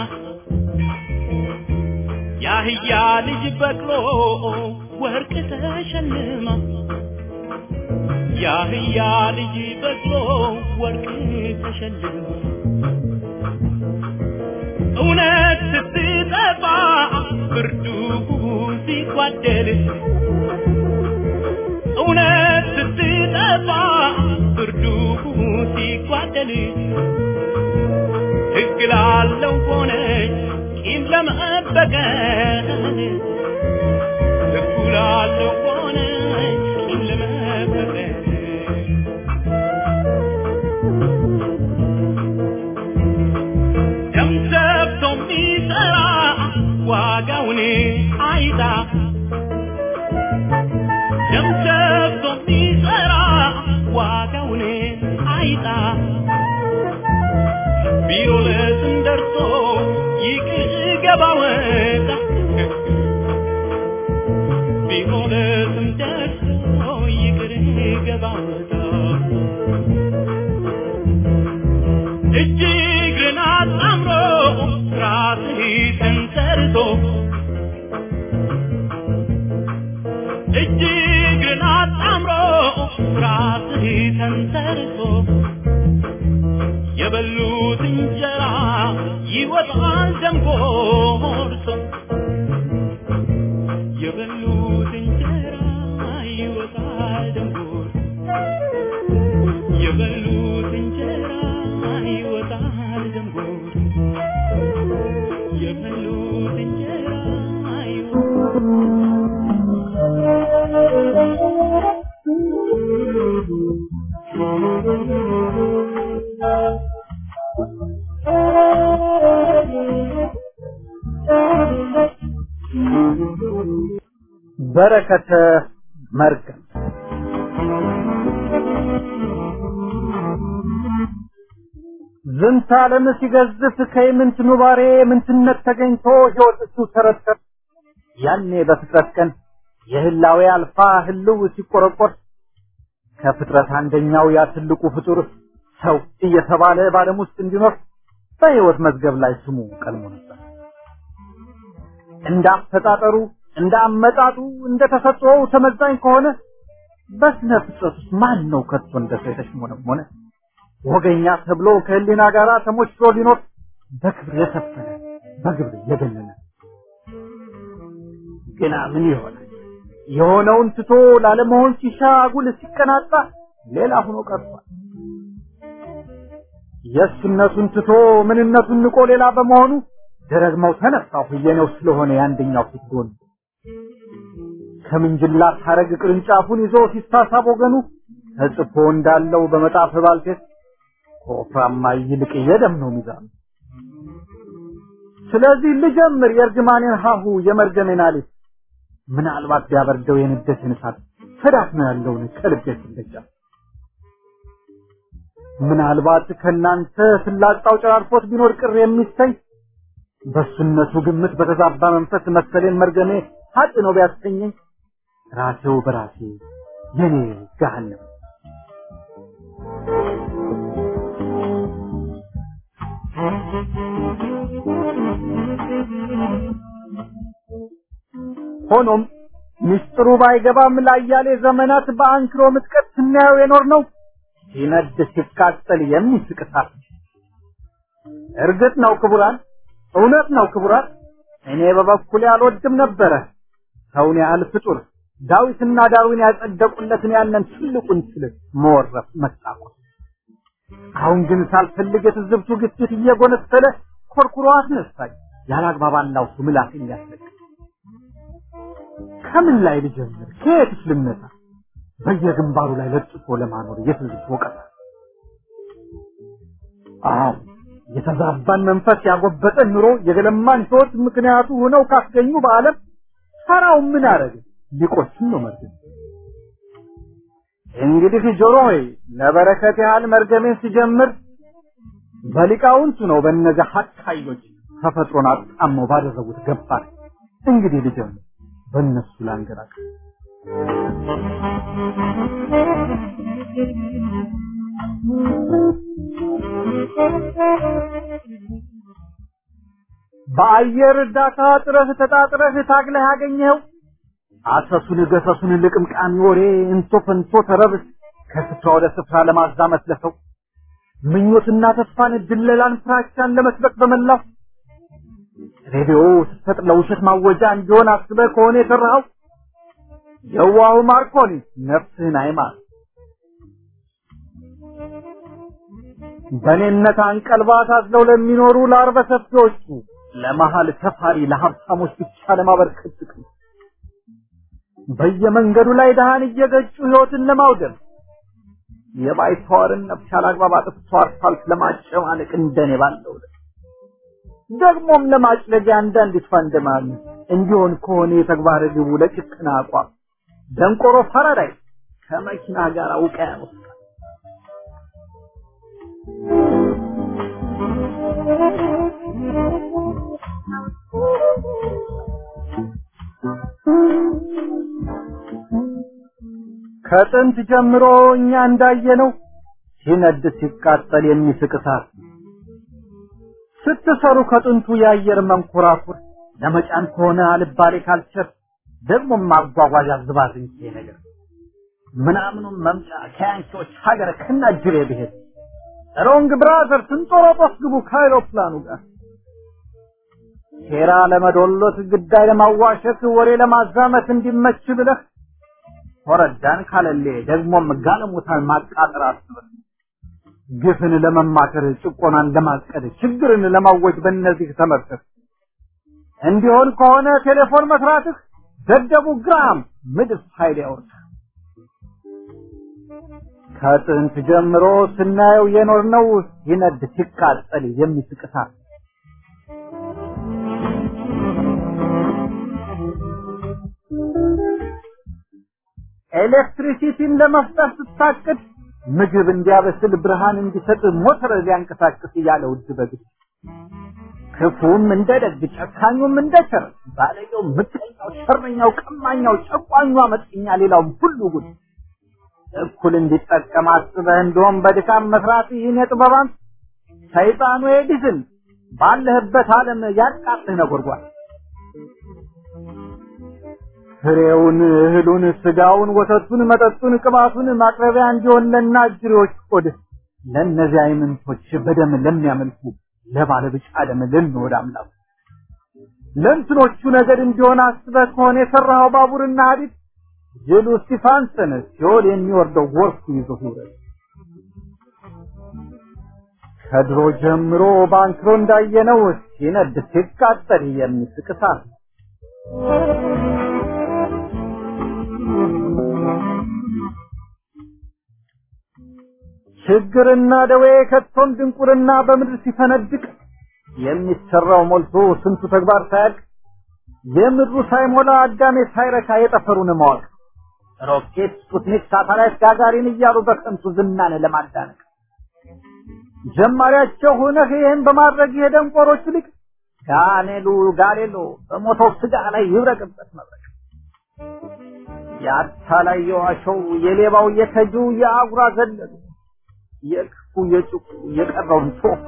ያህያ ልጅ በቅሎ ወርቅ ተሸልማ ያህያ ልጅ በቅሎ ወርቅ ተሸልማ እውነት ስትጠፋ ብርዱ ሲጓደል እውነት ስትጠፋ ብርዱ ሲጓደል ሕግ ላለው ሆነች ቂም ለመበቀል ሕግ ላለው ሆነች ቂም ለመበቀል ደም ሰብቶ የሚሰራ ዋጋውን አይጣ ደም ሰብቶ የሚሰራ ዋጋውን አይጣ ቢሮ ለስም ደርሶ ይቅር ገባወጣ ቢሮ ለስም ደርሶ ይቅር ገባወጣ እጅግርን አጣምሮ ራስህን ሰርቶ እጅግርን አጣምሮ ራስህን ሰርቶ የበሉት እንጀራ ይወጣል ደም ጎርሶ የበሉት እንጀራ ይወጣል ደም ጎርሶ የበሉት እንጀራ ይወጣል ደም ጎርሶ በረከተ መርገም ዝንተ ዓለም ሲገዝፍ ከይምንት ኑባሬ ምንትነት ተገኝቶ ሕይወት እሱ ተረተር ያኔ በፍጥረት ቀን የህላዌ አልፋ ህልው ሲቆረቆር ከፍጥረት አንደኛው ያ ትልቁ ፍጡር ሰው እየተባለ ባለም ውስጥ እንዲኖር በሕይወት መዝገብ ላይ ስሙ ቀልሞ ነበር። እንዳፈጣጠሩ እንዳመጣጡ እንደተሰጠው ተመዛኝ ከሆነ በስነ ፍጥረት ማን ነው ከቶ እንደሰው የተሽሞነሞነ ወገኛ ተብሎ ከህሊና ጋራ ተሞሽሮ ሊኖር በክብር የሰፈነ በግብር የገነነ ግና ምን ይሆናል የሆነውን ትቶ ላለመሆን ሲሻ አጉል ሲቀናጣ ሌላ ሆኖ ቀርቷል። የስነቱን ትቶ ምንነቱን ንቆ ሌላ በመሆኑ ደረግመው ተነሳው የኔው ስለሆነ ያንደኛው ፍትጎን ከምንጅላ ታረግ ቅርንጫፉን ይዞ ሲሳሳብ ወገኑ ተጽፎ እንዳለው በመጣፍ ባልቴት ኮፍራማ ይልቅ የደም ነው ሚዛኑ። ስለዚህ ልጀምር የርግማኔን ሀሁ የመርገሜን አሊፍ ምናልባት ቢያበርደው የንደትን እሳት ፈዳት ነው ያለውን ከልቤት እንደጃ ምናልባት ከናንተ ስላጣው ጨራርፎት ቢኖር ቅር የሚሰኝ በሱነቱ ግምት በተዛባ መንፈስ መሰሌን መርገሜ ሀጥ ነው ቢያሰኘኝ ራሴው በራሴ የኔ ገሃነም ሆኖም ሚስጥሩ ባይገባም ላያሌ ዘመናት በአንክሮ ምጥቀት ስናየው የኖር ነው ሲነድ ሲቃጠል የሚስቅሳት እርግጥ ነው ክቡራን እውነት ነው ክቡራን እኔ በበኩሌ አልወድም ነበረ ሰውን ያህል ፍጡር ዳዊትና ዳርዊን ያጸደቁለትን ያንን ትልቁን ስለት መወረፍ መጣቆስ አሁን ግን ሳልፈልግ የተዝብቱ ግጭት እየጎነተለ ኮርኩሮ አስነሳኝ ያላግባባላው ምላስ ያስለቅ ከምን ላይ ልጀምር ከየትስ ልነሳ በየግንባሩ ላይ ለጥፎ ለማኖር የትዝብት ወቀታ የተዛባን መንፈስ ያጎበጠ ኑሮ የገለማን ሕይወት ምክንያቱ ሆነው ካስገኙ በአለም ሰራው ምን አረገ ሊቆስም ነው መርገም እንግዲህ ጆሮ ሆይ ለበረከት ያህል መርገሜን ሲጀምር በሊቃውንቱ ነው በእነዚህ ሐቃዮች ተፈጥሮን አጣመው ባደረጉት ገባር እንግዲህ ልጀምር በእነሱ ላንገራክ በአየር ዳታ ጥረህ ተጣጥረህ ታግለህ ያገኘው አሰሱን ገሰሱን ልቅምቃሚ ወሬ እንቶ ፈንቶ ተረብ ከስፍራ ወደ ስፍራ ለማዛመት ለሰው ምኞትና ተስፋን ድለላን ፍራቻን ለመስበክ በመላው ሬዲዮ ስትፈጥ ለውሸት ማወጃ እንዲሆን አስበህ ከሆነ የሰራው የዋሁ ማርኮኒ ነፍስህን አይማር በኔነት አንቀልባ ታዝለው ለሚኖሩ ለአርበ ሰፊዎቹ ለመሃል ሰፋሪ ለሀብታሞች ብቻ ለማበርከት ጥቅም በየመንገዱ ላይ ደሃን እየገጩ ህይወትን ለማውደም የባይተዋርን ነፍስ ያላግባብ አጥፍቶ አስፋልት ለማጨማለቅ እንደኔ ባለው ደግሞም ለማጭለጊያ አንዳንድ ይፈንደማል እንዲሆን ከሆነ የተግባር ግቡ ለጭክና አቋም ደንቆሮ ፈራዳይ ከመኪና ጋር አውቀያ ነው ከጥንት ጀምሮ እኛ እንዳየነው ሲነድ ሲቃጠል የሚስቅሳት ስትሰሩ ከጥንቱ የአየር መንኮራኩር ለመጫን ከሆነ አልባሌ ካልቸር ደግሞ ማጓጓዣ ዝባዝኝ ነገር ምናምኑም መምጫ ከያንቾች ሀገር ከናጅሬ ብሄድ ሮንግ ብራዘር ስንጦሮጦስ ግቡ ከአይሮፕላኑ ጋር ሴራ ለመዶሎት ግዳይ ለማዋሸት ወሬ ለማዛመት እንዲመች ብለህ ወረዳን ካለሌ ደግሞም ጋለሙታን ማቃጠር አስበህ ግፍን ለመማከር ጭቆናን ለማስቀድ ችግርን ለማወጅ በእነዚህ ተመርተህ እንዲሆን ከሆነ ቴሌፎን መስራትህ ደደቡ ግራም ምድር ኃይል ያወርድ ከጥንት ጀምሮ ስናየው የኖርነው ይነድ ሲቃጠል የሚስቅ እሳት ኤሌክትሪሲቲን ለመፍጠር ስታቅድ ምግብ እንዲያበስል ብርሃን እንዲሰጥ ሞተር ሊያንቀሳቅስ ያለው ድበግ ክፉም እንደደግ ጨካኙም እንደቸር ባለየው ምቀኛው ሸረኛው ቀማኛው ጨቋኙ አመጽኛ ሌላው ሁሉ ጉድ እኩል እንዲጠቀም አስበህ እንደውም በድካም መስራት ይህን የጥበባን ሰይጣኑ ኤዲስን ባለህበት ዓለም ያቃጥህ ነጎርጓል ፍሬውን እህሉን ስጋውን ወተቱን መጠጡን ቅባቱን ማቅረቢያ እንዲሆን ለናጅሪዎች ቆድ ለነዚህ አይምንቶች በደም ለሚያመልኩ ለባለ ብጫ ደም ለሚወድ አምላክ ለእንትኖቹ ነገድ እንዲሆን አስበህ ከሆነ የሰራው ባቡርና ሐዲድ ጀሉ ስቲፋንሰን ሲኦል የሚወርደው ጎርፍ ይዞ ይወርዳል ከድሮ ጀምሮ ባንክሮ እንዳየነው ሲነድ ሲቃጠል የሚስቅ እሳት ችግርና ደዌ ከቶም ድንቁርና በምድር ሲፈነድቅ የሚሰራው ሞልቶ ስንቱ ተግባር ሳያልቅ የምድሩ ሳይሞላ አዳሜ ሳይረካ የጠፈሩን ማወቅ ሮኬት ስፑትኒክ ሳተላይት ጋጋሪን እያሉ በከንቱ ዝናን ለማዳነቅ ጀማሪያቸው ሆነህ ይህን በማድረግ የደንቆሮች ልቅ ጋሌሎ በሞተው ስጋ ላይ ይብረቅበት መብረቅ ያታላይ የዋሸው የሌባው የከጁ የአጉራ ዘለሉ የክፉ የጭቁ የቀረው ሶፋ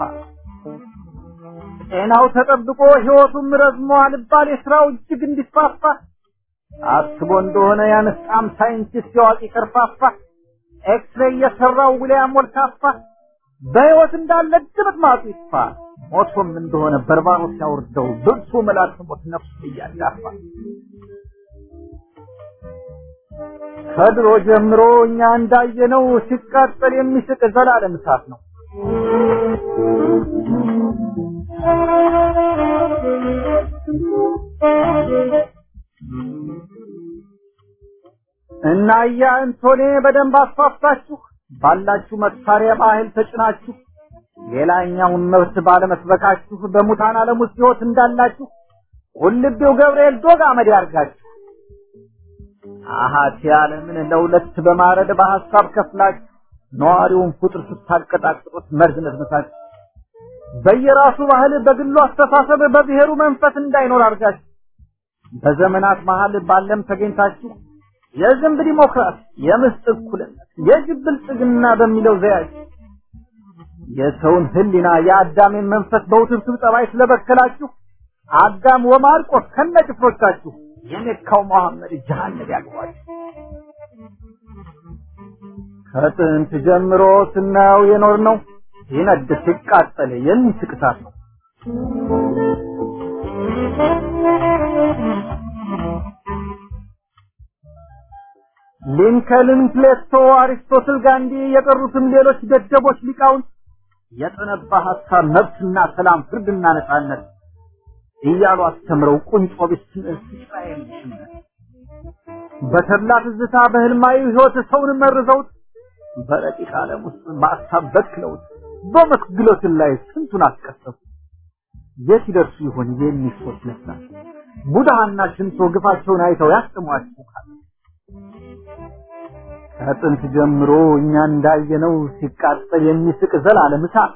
ጤናው ተጠብቆ ህይወቱም ረዝሞ አልባሌ ስራው እጅግ እንዲፋፋ አስቦ እንደሆነ ያነሳም ሳይንቲስት ያዋቂ ከርፋፋ ኤክስሬይ የሰራው ዊሊያም ወልካፋ በህይወት እንዳለ ድብት ማጡ ይፋ ሞቶም እንደሆነ በርባሮስ ያወርደው ብርቱ መላክ ሞት ነፍስ እያዳፋ ከድሮ ጀምሮ እኛ እንዳየነው ሲቃጠል የሚስቅ ዘላለም እሳት ነው እና ያ እንቶኔ በደንብ አስፋፍታችሁ ባላችሁ መሳሪያ ባህል ተጭናችሁ ሌላኛውን መብት ባለመስበካችሁ በሙታን ዓለም ውስጥ ህይወት እንዳላችሁ ሁልቤው ገብርኤል ዶግ አመድ ያርጋችሁ አሃት ዓለምን ለሁለት በማረድ በሐሳብ ከፍላችሁ ነዋሪውን ፍጥር ስታቀጣጥሩት መርዝነት መሳችሁ በየራሱ ባህል በግሉ አስተሳሰብ በብሔሩ መንፈስ እንዳይኖር አርጋችሁ በዘመናት መሃል ባለም ተገኝታችሁ የዝንብ ዲሞክራሲ የምስጥ እኩልነት የጅብል ጽግና በሚለው ዘያችሁ የሰውን ህሊና የአዳምን መንፈስ በውትብትብ ጠባይ ስለበከላችሁ አዳም ወማርቆስ ከነጭፍሮቻችሁ የመካው መሐመድ ጀሃነም ያግባችሁ ከጥንት ጀምሮ ስናየው የኖርነው ይነድ ሲቃጠል የሚስቅ እሳት ነው ሊንከልን ፕሌቶ አሪስቶትል ጋንዲ የቀሩትም ሌሎች ደደቦች ሊቃውንት የጠነባ ሐሳብ መብትና ሰላም ፍርድና ነጻነት እያሉ አስተምረው ቁንጮ ቢስነስ ይስራኤል በተድላ ትዝታ በህልማዊ ህይወት ሰውን መርዘውት በረቂቅ ዓለም ውስጥ በሐሳብ በክለውት በመስግሎት ላይ ስንቱን አስቀሰፉ የት ይደርሱ ይሆን የሚሶት ነሳ ቡዳና ሽንቶ ግፋቸውን አይተው ያስጥሟቸው ከጥንት ጀምሮ እኛ እንዳየነው ሲቃጠል የሚስቅ ዘላለም እሳት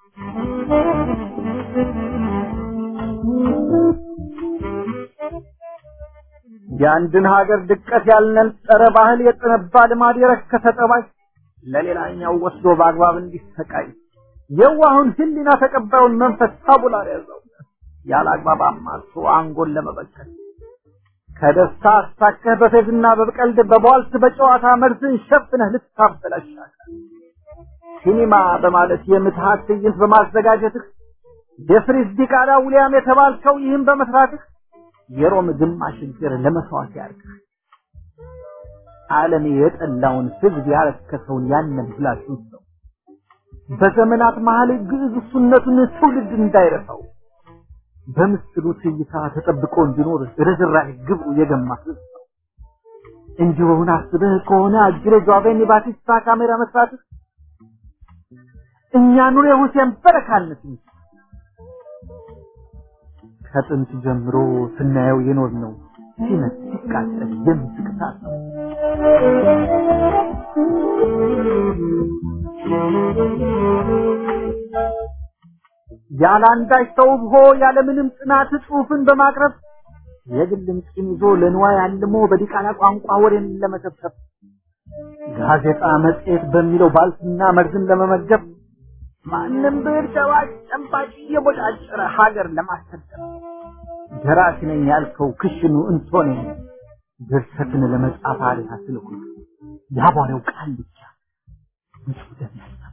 ያንድን ሀገር ድቀት ያልነጠረ ባህል የጠነባ ልማድ የረከሰ ጠባይ ለሌላኛው ወስዶ በአግባብ እንዲሰቃይ የዋሁን ህሊና ተቀባዩን መንፈስ ታቡላር ያዘው ያላግባብ አማሶ አንጎል ለመበከል ከደስታ አስታከህ በፈዝና በቀልድ በቧልት በጨዋታ መርዝን ሸፍነህ ልታፈላሻካ ሲኒማ በማለት የምትሃት ትዕይንት በማዘጋጀትህ የፍሪዝ ዲቃላ ዊሊያም የተባልከው ይህን በመስራትህ የሮም ግማሽ እንጀራ ለመስዋዕት ያርግህ ዓለም የጠላውን ህዝብ ያረከሰውን ያንን ብላችሁ ነው በዘመናት መሃል ግዕዝ ሱነቱን ትውልድ እንዳይረሳው በምስሉ ትይታ ተጠብቆ እንዲኖር ርዝራህ ግብሩ የገማ እንዲሆን አስበህ ከሆነ አጅሬ ጆቬኒ ባቲስታ ካሜራ መስራት እኛ ኑር የሁሴን በረካነት ከጥንት ጀምሮ ስናየው የኖር ነው ሲነት ሲቃጠል የምትቀጣት ያላንዳች ተውቦ ያለምንም ጽናት ጽሑፍን በማቅረብ የግልም ቂም ይዞ ለንዋይ አልሞ በዲቃላ ቋንቋ ወሬን ለመሰብሰብ ጋዜጣ መጽሔት በሚለው ባልትና መርዝን ለመመገብ ማንም በርጫዋጭ ጨምባጭ የቦጫጭረ ሀገር ለማስተዳደር ደራሲ ነኝ ያልከው ክሽኑ እንቶኔ ድርሰትን ለመጻፍ አሪያ ስለሆነ ያባረው ቃል ብቻ ንጹህ ደም ያስነባ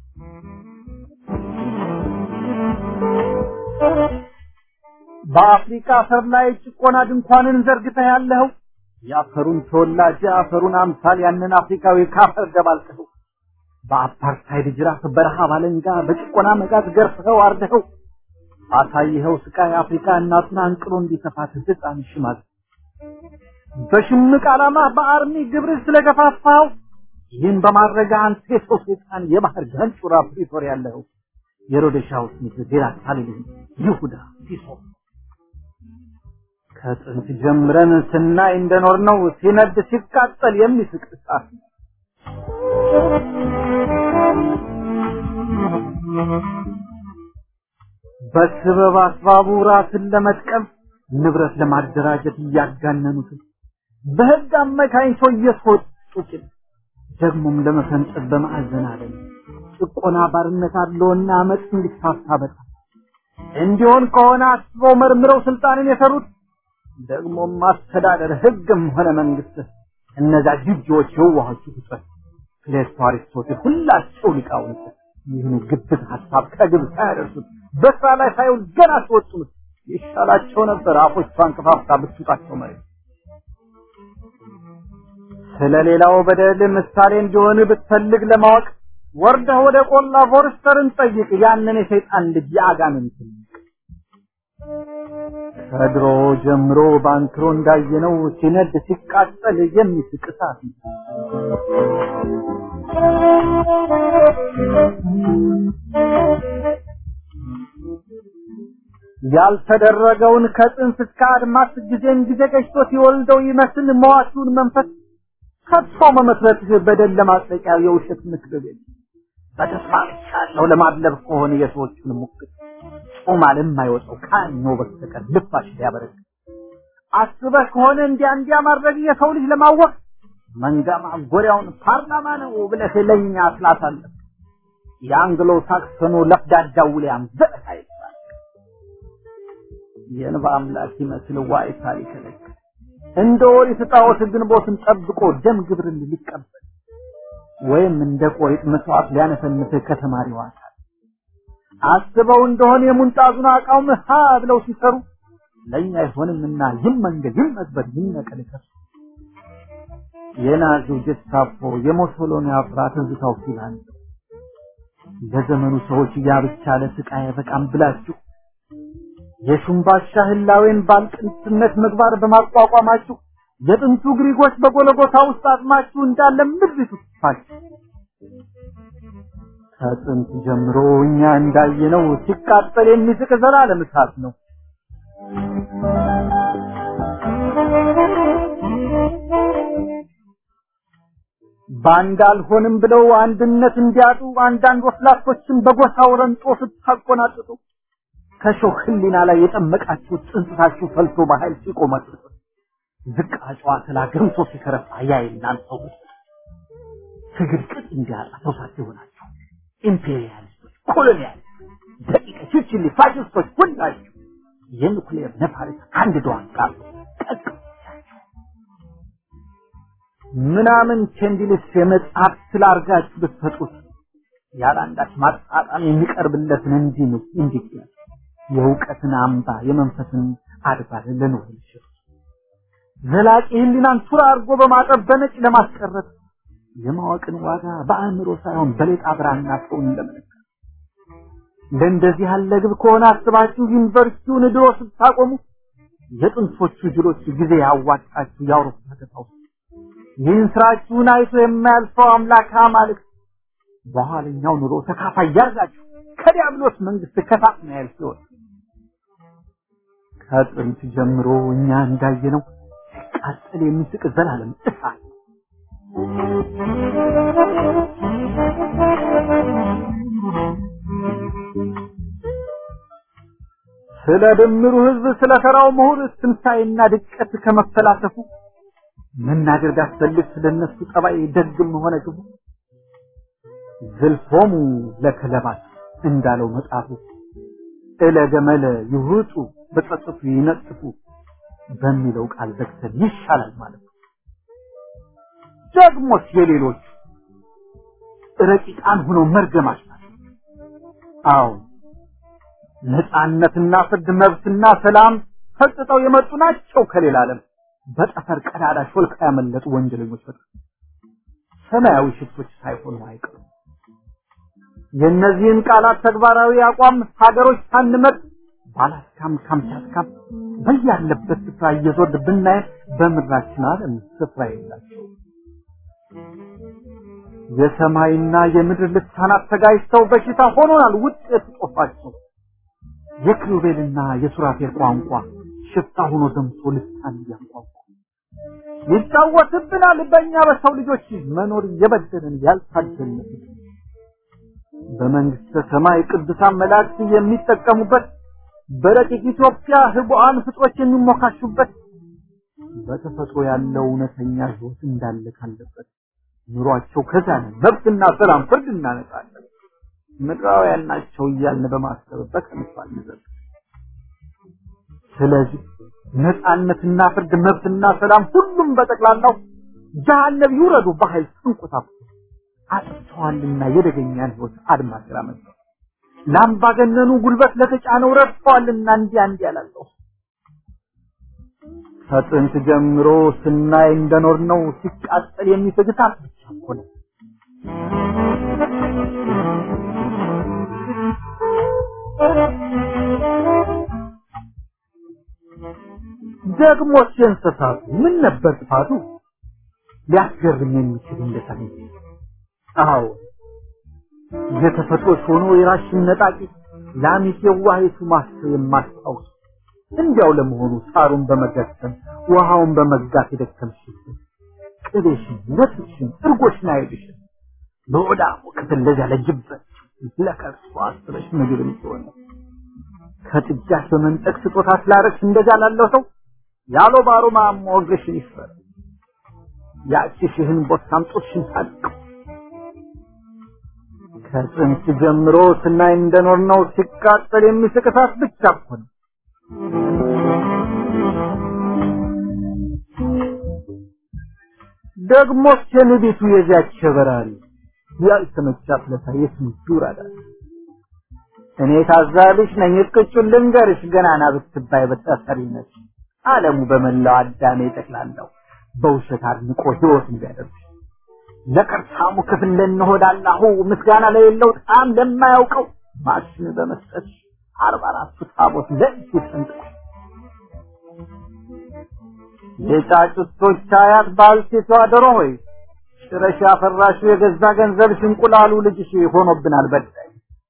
በአፍሪካ አፈር ላይ ጭቆና ድንኳንን ዘርግተህ ያለው የአፈሩን ተወላጅ አፈሩን አምሳል ያንን አፍሪካዊ ካፈር ደባልቀው በአፓርታይድ ጅራፍ በረሃብ አለንጋ በጭቆና መጋዝ ገርፈው አርደው አሳይኸው ስቃይ አፍሪካ እናቱን አንቅሎ እንዲተፋት ህፃን ሽማግ በሽምቅ ዓላማ በአርሚ ግብር ስለገፋፋው ይህን በማድረግ አንተ የሰው ሰይጣን የባህር ገንጩራ ፕሪቶር ያለው የሮዴሻው ስሚት ዴራ ታሊል ይሁዳ ሲሶ ከጥንት ጀምረን ስናይ እንደኖር ነው ሲነድ ሲቃጠል የሚስቅ እሳት በስበብ አስባቡ ራስን ለመጥቀም ንብረት ለማደራጀት እያጋነኑት በህግ አመካኝቶ እየተወጡት ደግሞም ለመፈንጠር በማዕዘን አለም ጭቆና ባርነት አለውና አመጽ እንዲፋፋ በጣም እንዲሆን ከሆነ አስበው መርምረው ስልጣንን የሰሩት ደግሞም ማስተዳደር ህግም ሆነ መንግስት እነዛ ጅጆች የዋሃቹ ፍጥረት ለስታሪስቶስ ሁላቸው ሊቃውንት ይህን ግብት ሐሳብ ከግብ ሳያደርሱት በስራ ላይ ሳይውል ገና ተወጡት ይሻላቸው ነበር አፎቿን ከፋፍታ ብትጣቸው ማለት ስለሌላው በደል ምሳሌ እንዲሆን ብትፈልግ ለማወቅ ወርደ ወደ ቆላ ፎርስተርን ጠይቅ ያንን የሰይጣን ልጅ ያጋንንት ከድሮ ጀምሮ ባንክሮ እንዳየነው ሲነድ ሲቃጠል የሚስቅ እሳት ያልተደረገውን ከጥንት እስከ አድማስ ጊዜን ጊዜ ገጭቶት ይወልደው ይመስል መዋቱን መንፈስ ከቶ መመስረት በደል ለማጥቂያ የውሸት ምክብብ በተስፋ ያለው ለማድለብ ከሆነ የሰዎችን ሙክት ጾማለም ማይወጣው ካኖ በስተቀር ልፋሽ ያበረክ አስበህ ከሆነ እንዲያ ማድረግ የሰው ልጅ ለማወቅ መንጋማ ጎሪያውን ፓርላማ ነው ብለህ ለኛ አስላታለ ያንግሎ ሳክሰኑ ለፍዳዳው ሊያም ዘታይ የንባ አምላክ ይመስል ዋይ ታሪክ ለክ እንደወር የተጣወት ግንቦትን ጠብቆ ደም ግብርን ሊቀበል ወይም እንደ ቆይት መስዋዕት ሊያነሰንፍ ከተማሪው አካል አስበው እንደሆነ የሙንጣዙን አቃውም ብለው ሲሰሩ ለኛ አይሆንምና ይመንገድ ይመዝበር ይነቀልከስ የናዙ ጀስታፖ የሞሶሎኒ አፍራት ዝታው ሲላል ለዘመኑ ሰዎች ያብቻ ለስቃይ በቃም ብላችሁ የሹምባሻ ህላዌን ባልቅንትነት ምግባር በማቋቋማችሁ የጥንቱ ግሪኮች በጎለጎታ ውስጥ አጥማችሁ እንዳለ ምድሪቱ ተፋች ከጥንት ጀምሮ እኛ እንዳየነው ሲቃጠል የሚስቅ ዘላለም እሳት ነው ባንድ አልሆንም ብለው አንድነት እንዲያጡ አንዳንድ ወስላቶችን በጎሳው ረንጦ ስታቆናጥጡ ከሾህ ህሊና ላይ የጠመቃችሁ ጽንታችሁ ፈልቶ በኃይል ሲቆማጡ ዝቃጫዋ ተላገምቶ ሲከረፋ ያይናንተው ትግልቅጥ እንዲያላ ተሳት ይሆናችሁ ኢምፔሪያሊስቶች ኮሎኒያል ደቂቀ ሲችሊ ፋሽስቶች ሁላችሁ የኑክሌር ነፋሪት አንድ ዶን ቃል ምናምን ቸንዲልስ የመጽሐፍ ስላርጋችሁ ብትፈጡት ያላንዳች ማጣጣም የሚቀርብለትን እንዲህ የውቀትን አምባ የመንፈስን አድባር ለነው ይችላል ዘላቂ ህሊናን ቱራ አርጎ በማጠብ በነጭ ለማስቀረት የማወቅን ዋጋ በአእምሮ ሳይሆን በሌጣ ብራና ሰውን ለመለካት ለእንደዚህ ያለ ግብ ከሆነ አስባችሁ ዩኒቨርሲቲውን ድሮ ስታቆሙ የጥንቶቹ ጅሎች ጊዜ ያዋጣችሁ ያውሮፓ ከተማው ይህን ስራችሁን አይቶ የማያልፈው አምላክ አማልክት በኋለኛው ኑሮ ተካፋይ ያርጋችሁ ከዲያብሎስ መንግስት ከፋፍና ያልፈው ከጥንት ጀምሮ እኛ እንዳየነው ሲቃጠል የሚስቅ ዘላለም እሳት ስለ ድምሩ ህዝብ ስለ ተራው ምሁር ትንሳኤና ድቀት ከመፈላሰፉ መናገር ጋስፈልግ ስለነሱ ጠባይ ደግም ሆነ ግቡ ዝልፎሙ ለከለባት እንዳለው መጽሐፉ እለገመለ ይሁጡ በጸጥቱ ይነጥፉ በሚለው ቃል ዘግተን ይሻላል ማለት ነው። ደግሞስ የሌሎች ረቂቃን ሆኖ መርገማች ናቸው። አዎ ነፃነትና ፍርድ መብትና ሰላም ፈጥጠው የመጡ ናቸው ከሌላ ዓለም በጠፈር ቀዳዳ ሾልካ ያመለጡ ወንጀለኞች በጣም ሰማያዊ ሽፍቶች ሳይሆኑ አይቀሩም። የነዚህን ቃላት ተግባራዊ አቋም ሀገሮች ሳንመጥ ባላስካም ካምቻስካም በያለበት ስፍራ እየዞር ብናይ በምድራችን ዓለም ስፍራ የላቸው የሰማይና የምድር ልሳናት ተጋጭተው በሽታ ሆኖናል ውጤት ጦፋቸው የክሩቤልና የሱራፌል ቋንቋ ሽፍታ ሆኖ ደምቶ ልሳን ያቋቋ ይጫወትብናል በእኛ በሰው ልጆች መኖር የበደልን ያልታደልን በመንግስተ ሰማይ ቅዱሳን መላእክት የሚጠቀሙበት በረቂቅ ኢትዮጵያ ህቡአን ፍጥሮች የሚሞካሹበት በተፈጥሮ ያለው እውነተኛ ህይወት እንዳለ ካለበት ኑሯቸው ከዛነ መብትና ሰላም ፍርድና ነጻነት ምድራውያን ናቸው እያልን በማሰብ በከንፋል ነበር። ስለዚህ ነጻነትና ፍርድ መብትና ሰላም ሁሉም በጠቅላላው ጀሃነም ይውረዱ በኃይል እንቁታው አጥተዋልና የደገኛን ህይወት አድማስ ያመጣ ላምባገነኑ ጉልበት ለተጫነው ረድቷልና እንዲህ ያላለው ከጥንት ጀምሮ ስናይ እንደኖርነው ሲቃጠል የሚፈግታት ብቻ ሆነ ደግሞ ሲንሰሳቱ ምን ነበር ጥፋቱ ሊያስገርም የሚችል እንደታየ አዎ የተፈጥሮ ሆኖ የራሽን ነጣቂ ላሚት የዋሂቱ ማስተው የማስታውስ እንዲያው ለመሆኑ ሳሩን በመገተም ውሃውን በመጋት የደከምሽ ቅቤሽን ለጥሽን እርጎሽን አይልሽን በወዳሙ ክፍል ለዚያ ለጅበት ለከርሷ አስበሽ ምግብ ልትሆነ ከጥጃሽ በመንጠቅ ስጦታ ስላረግሽ እንደዛ ላለው ሰው ያሎ ባሩ ማሞግሽን ይፈር ያቺሽህን ቦታም ጡትሽን ታልቅ ከጥንት ጀምሮ ስናይ እንደኖርነው ሲቃጠል የሚስቅታት ብቻ ሆነ ደግሞ ስለቤቱ የዚያች በራሪ ያልተመቻት ለታየት ይዱራዳ እኔ ታዛብሽ ነኝ እቅጩን ልንገርሽ ገናና ብትባይ በተፈሪ ነች ዓለሙ በመላው አዳሜ ጠቅላላው በውሸት አድንቆ ህይወት እንዲያደርግ ለከርሳሙ ክፍል ለነሆዳላሁ ምስጋና ለሌለው ጣም ለማያውቀው ማሽን በመስጠት 44 ታቦት ለእሱ ሰንጥቆ የጫጩቶች አያት ባልቴቷ ዶሮ ሆይ ሽረሻ ፈራሹ የገዛ ገንዘብ ሽንቁላሉ ልጅሽ ሆኖብናል በዳይ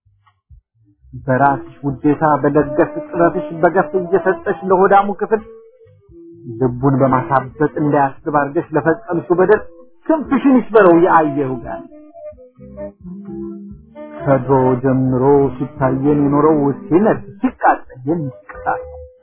በራስሽ ውዴታ በደገፍ ጥረትሽ በገፍ እየሰጠሽ ለሆዳሙ ክፍል ልቡን በማሳበጥ እንዳያስብ አድርገሽ ለፈጸምሽው በደል ክንፍሽን ይስበረው ያየው ጋር ከድሮ ጀምሮ ሲታየን የኖረው ሲነድ ሲቃጠል የሚስቃል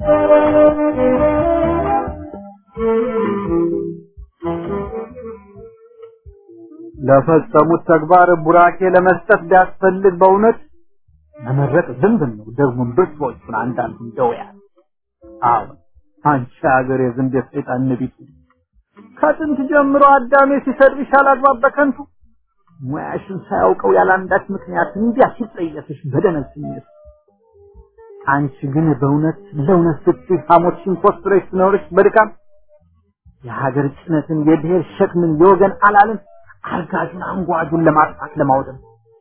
ለፈጸሙት ተግባር ቡራኬ ለመስጠት ቢያስፈልግ በእውነት መመረጥ ዝንብ ነው ደግሞ ብርቶቹን አንዳንዱ ደውያ አዎ አንቺ ሀገር የዝንብ የሰይጣን ነቢት ከጥንት ጀምሮ አዳሜ ሲሰርብሽ አላግባብ በከንቱ ሙያሽን ሳያውቀው ያላንዳች ምክንያት እንዲያ ሲጠየፍሽ በደነስ ስሜት አንቺ ግን በእውነት ለእውነት ስትይ ሐሞትሽን ኮስትረሽ ትኖርሽ በድካም የሀገር ጭነትን የብሔር ሸክምን የወገን አላልን አርጋጁን አንጓጁን ለማጥፋት ለማውደም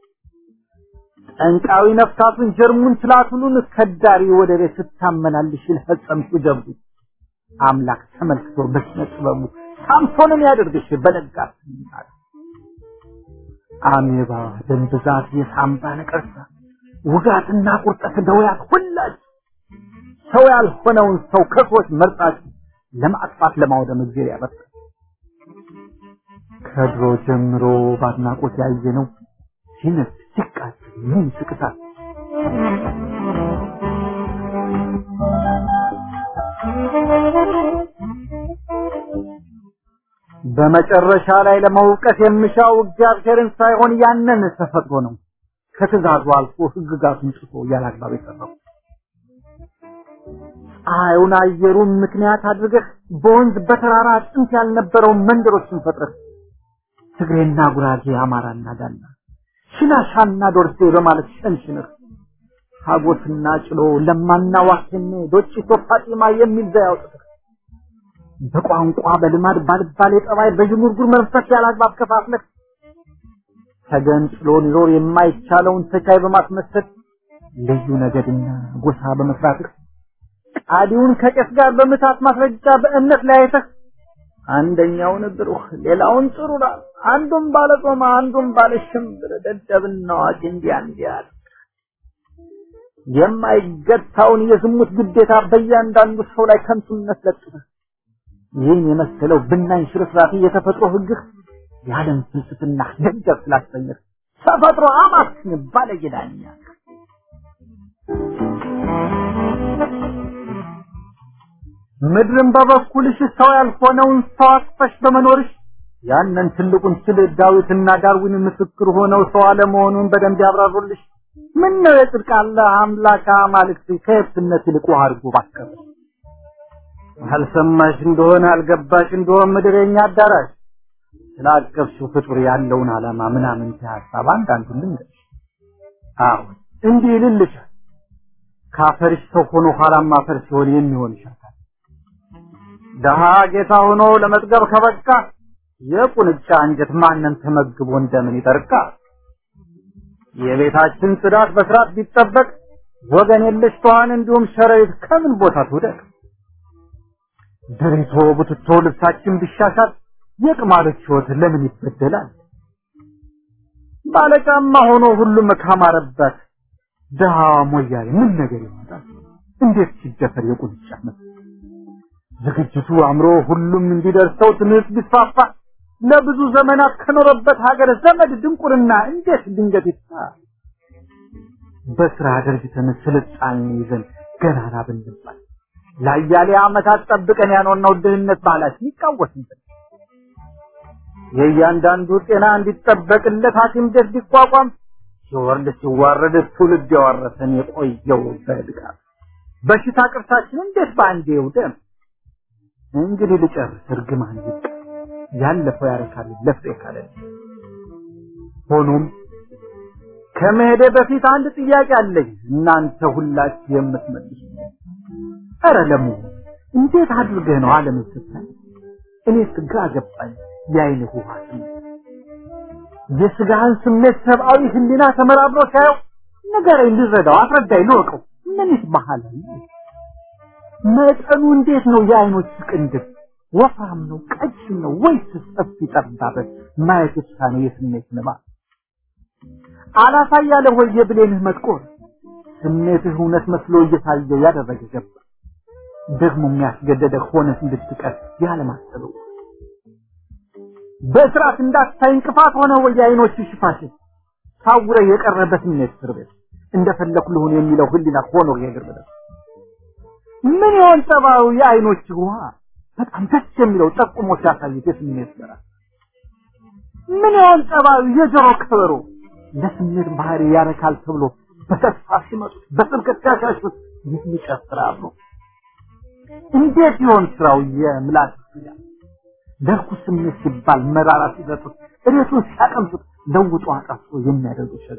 ጠንቃዊ ነፍሳቱን ጀርሙን ትላቱን ከዳሪ ወደ ቤት ስታመላልሽ ለፈጸምሽ ጀብዱ አምላክ ተመልክቶ በስነ ጥበቡ ሳምሶንን ያድርግሽ በነጋት አሜባ ደም ብዛት የሳምባ ነቀርሳ ውጋትና ቁርጠት ደውያት ሁላች ሰው ያልሆነውን ሰው ከሶች መርጣች ለማጥፋት ለማውደም እግዚአብሔር ያበቃ ከድሮ ጀምሮ ባድናቆት ያየነው ሲነት ሲቃት ምን ስቅታት በመጨረሻ ላይ ለመውቀት የምሻው እግዚአብሔርን ሳይሆን ያንን ተፈጥሮ ነው ከትእዛዙ አልፎ ህግጋቱን ጥሶ ያላግባብ የሰራው ፀሐዩን አየሩን ምክንያት አድርገህ በወንዝ በተራራ ጥንት ያልነበረው መንደሮችን ፈጥረህ ትግሬና ጉራጌ አማራና ጋና ሽናሻና ዶርሴ በማለት ሸንሽነህ ሀጎስና ጭሎ ለማና ዋከኔ ዶጭቶ ፋጢማ የሚል ዘያውጥተህ በቋንቋ በልማድ ባልባሌ ጠባይ በጅሙርጉር መንፈስ ያላግባብ ከፋፍለህ ተገንጥሎ ሊኖር የማይቻለውን ተቻይ በማስመሰል ልዩ ነገድና ጎሳ በመስራትህ ቃዲውን ከቄስ ጋር በመታት ማስረጃ በእምነት ላይ አይተህ አንደኛውን ብሩህ ሌላውን ጥሩራ አንዱም ባለጾማ አንዱም ባለሽምብር ደደብና አዋቂ እንዲያል የማይገታውን የዝሙት ግዴታ በእያንዳንዱ ሰው ላይ ከንቱነት ለጥፈህ ይህን የመሰለው ብናኝ ሽርፍራፊ የተፈጥሮ ህግህ ያለም ፍልስፍና ደንገብ ስላሰኘህ ተፈጥሮ አማክን ባለጌዳኛ ምድርን በበኩልሽ ሰው ያልሆነውን ሰው አጥፈሽ በመኖርሽ ያንን ትልቁን ስለ ዳዊትና ዳርዊን ምስክር ሆነው ሰው አለመሆኑን በደንብ ያብራሩልሽ ምን ነው የጽድቅ አምላክ አማልክት ከየትነት ይልቁ አድርጎ ባከረ አልሰማሽ እንደሆነ አልገባሽ እንደሆነ ምድረኛ አዳራሽ ስላቀፍሽው ፍጡር ያለውን ዓላማ ምናምን ሐሳብ አንዳንዱ ልንገርሽ አዎ እንዲህ ይልልሽ ካፈርሽ ሰው ሆኖ ኋላማ ፈርስ ሆነ የሚሆን ይሻታል ደሃ ጌታ ሆኖ ለመጥገብ ከበቃ የቁንጫ አንጀት ማንን ተመግቦ እንደምን ይጠርቃ የቤታችን ጽዳት በስርዓት ቢጠበቅ ወገን የለሽ ተዋን እንዲሁም ሸረሪት ከምን ቦታ ትውደቅ ድሪቶ ቡትቶ ልብሳችን ቢሻሻል የቅማሎች ህይወት ለምን ይበደላል ባለጫማ ሆኖ ሁሉም ካማረበት ደሃ ሞያሪ ምን ነገር ይመጣል እንዴት ሲደፈር የቁንጫ ነው ዝግጅቱ አምሮ ሁሉም እንዲደርሰው ትምህርት ቢስፋፋ ለብዙ ዘመናት ከኖረበት ሀገር ዘመድ ድንቁርና እንዴት ድንገት ይጣ በስራ ደርጅተን ስልጣን ይዘን ገናና ብንባል ላያሌ አመታት ጠብቀን ያኖርነው ድህነት ባህላችን ይቃወስብን የእያንዳንዱ ጤና እንዲጠበቅለት ሐኪም ቤት ቢቋቋም ሲዋረድ ትውልድ ያወረሰን የቆየው በድቃት በሽታ ቅርሳችን እንዴት ባንዴ ይውደም እንግዲህ ልጨርስ እርግማን ያለፈው ያረካል ለፍሬ ካለ ሆኖም ከመሄደ በፊት አንድ ጥያቄ አለኝ እናንተ ሁላችሁ የምትመልሱ አረ ለሙ እንዴት አድርገህ ነው ዓለም ተሰጣኝ እኔ ስጋ ገባኝ ያይነ ሁዋት የስጋን ስሜት ሰብአዊ ህሊና ተመራብሮ ሳይው ነገረኝ ልረዳው አፍረዳይ ነው ምን ይስማሃል መጠኑ እንዴት ነው የአይኖች ቅንድብ ወፍራም ነው ቀጭን ነው ወይስ ሰፊ ጠባብ ማየት የተሳነው የስሜት ነባ አላሳያለ ወይ የብሌንህ መጥቆር ስሜትህ እውነት መስሎ እየታየ ያደረገ ገባ ደግሞ የሚያስገደደ ሆነ እንድትቀር ያለማሰበው በስርዓት እንዳታይ እንቅፋት ሆነ ወይ አይኖች ሽፋሽ ታውረ የቀረበ ስሜት ስርበት እንደፈለኩ ልሆን የሚለው ህሊና ሆኖ የገርበለ ምን ይሆን ተባው የአይኖች ውሃ በጣም ደስ የሚለው ጠቁሞ ሲያሳይት የስሜት ስራ ምን ይሆን ተባው የጆሮ ከበሮ ለስሜት ባህሪ ያረካል ተብሎ በተስፋ ሲመጡ በጥልቀት ያሻሹት ይጨፍራሉ እንዴት ይሆን ስራው የምላስ ደርኩ ስሜት ሲባል መራራ ሲዘጡት እሬቱን ሲያቀምጡት ለውጦ አጣፍቶ የሚያደርጉ ሸል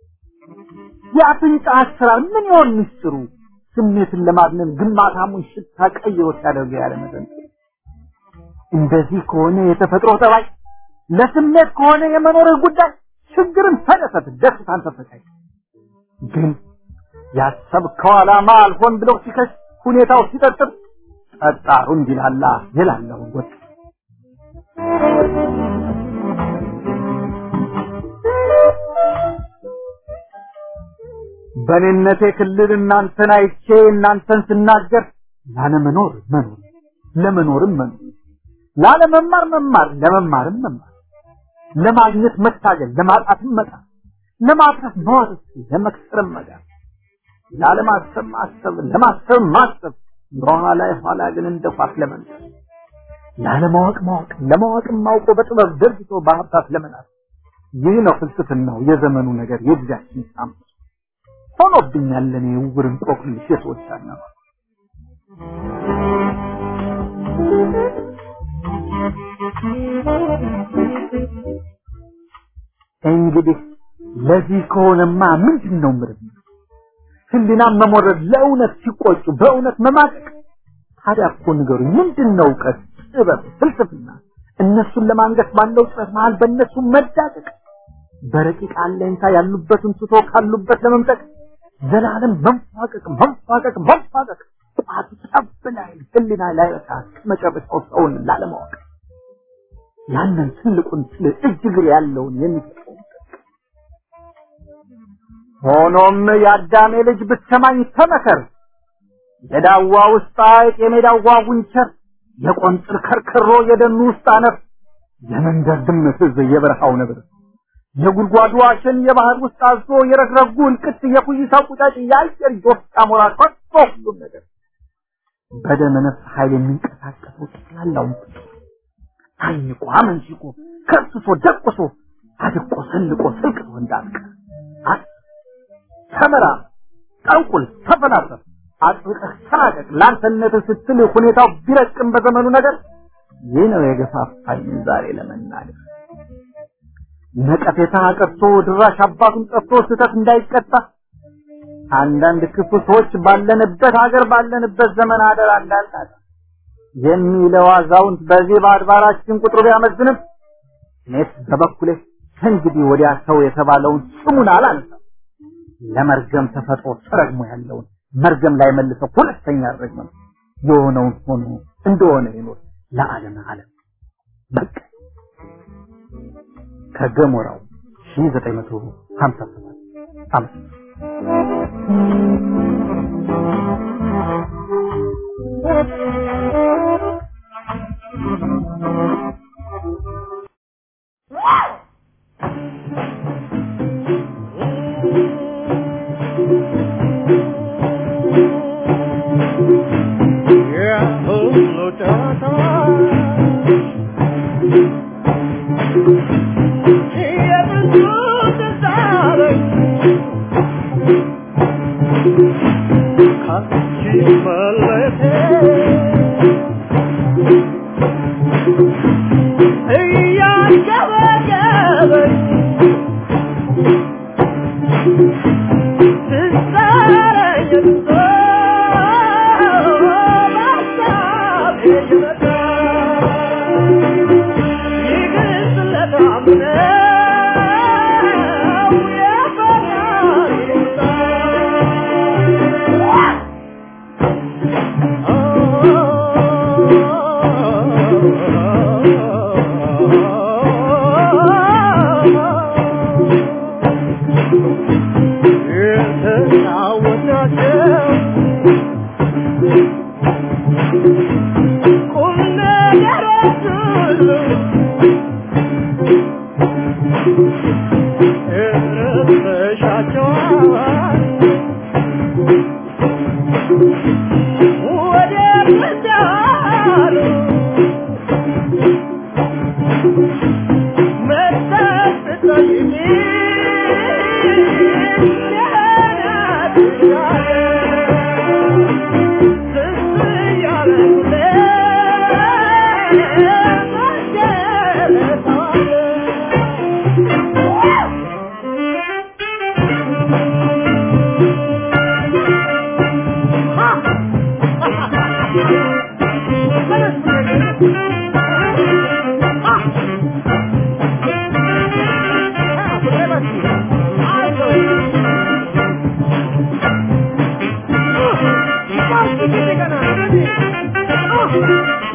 ያፍንጫ አሰራር ምን ይሆን ምስጢሩ ስሜትን ለማግነን ግማታሙን ሽታ ቀይሮ ሲያደርግ ያለ መጠን እንደዚህ ከሆነ የተፈጥሮ ጠባይ ለስሜት ከሆነ የመኖር ጉዳይ ችግርን ፈለሰት ደስታን ተፈካይ ግን ያሰብከው ዓላማ አልሆን ብለው ሲከሽ ሁኔታው ሲጠጥር ጠጣሩ እንዲላላ ይላለው ወጥ በኔነቴ ክልል እናንተን አይቼ እናንተን ስናገር ላለመኖር መኖር ለመኖርም መኖር ላለመማር መማር ለመማርም መማር ለማግኘት መታገል ለማጣትም መጣር ለማጥፋት መዋረስ ለመክሰርም መጋር ላለማሰብ ማሰብ ለማሰብ ማሰብ ኋላ ግን እንደፋት ለመንጠር ላለማወቅ ማወቅ ለማወቅም ማውቆ በጥበብ ደርጅቶ በሀብታት ለመናት ይህ ነው ፍልስፍናው የዘመኑ ነገር የእግዚአብሔር ሳም ሆኖብኛል ለኔ ውብርን ቆቅልሽ የተወጣና እንግዲህ ለዚህ ከሆነማ ምንድነው ምርምር ህሊናም መሞረድ ለእውነት ሲቆጩ በእውነት መማቀቅ ታዲያ እኮ ንገሩ ምንድነው ዕውቀት ጥበብ ፍልስፍና እነሱን ለማንገስ ባለው ጥረት መሃል በእነሱ መዳቀቅ በረቂቅ አለንታ ያሉበትን ትቶ ካሉበት ለመምጠቅ ዘላለም መንፋቀቅ አጥብላይ ህሊና ላይ መጨረሻው ሰውን ላለማወቅ ያንን ትልቁን እጅግር ያለውን የሚፈጠው ሆኖም ያዳሜ ልጅ ብትሰማኝ ተመከር የዳዋ ውስጥ አይጥ የሜዳዋ ጉንቸር የቆንጥር ከርከሮ የደኑ ውስጥ አነፍ የመንደር ድመት የበረሃው ነብር የጉልጓዱ አሸን የባህር ውስጥ አዞ የረግረጉን ቅጥ የኩይሳ ቁጫጭ ያየር ጆፍታ ሞራ ቆጥቶ ሁሉ ነገር በደመ ነፍስ ኃይል የሚንቀሳቀሰው ጠቅላላው ታኝቆ አመንጭቆ ከፍሶ ደቆሶ አድቆ ሰልቆ ስልቅቶ እንዳልቀ ተመራ ጠንቁል ተፈላሰፍ አጥብቀህ ተራቀቅ ላንተነት ስትል ሁኔታው ቢረቅም በዘመኑ ነገር ይህ ነው የገፋፋኝ ዛሬ ለመናገር ነቀፌታ ቀርቶ ድራሽ አባቱን ጠፍቶ ስተት እንዳይቀጣ አንዳንድ ክፉ ሰዎች ባለንበት ሀገር ባለንበት ዘመን አደር አንዳልጣ የሚለው አዛውንት በዚህ በአድባራችን ቁጥሩ ቢያመዝንም እኔስ በበኩሌ እንግዲህ ወዲያ ሰው የተባለውን ስሙን አላነሳም ለመርገም ተፈጥሮ ተረግሞ ያለውን መርገም ላይ መልሰው ሁለተኛ ረግም የሆነውን ሆኖ እንደሆነ ይኖር ለዓለም በቃ ከገሞራው 1957 ዓመት Oh,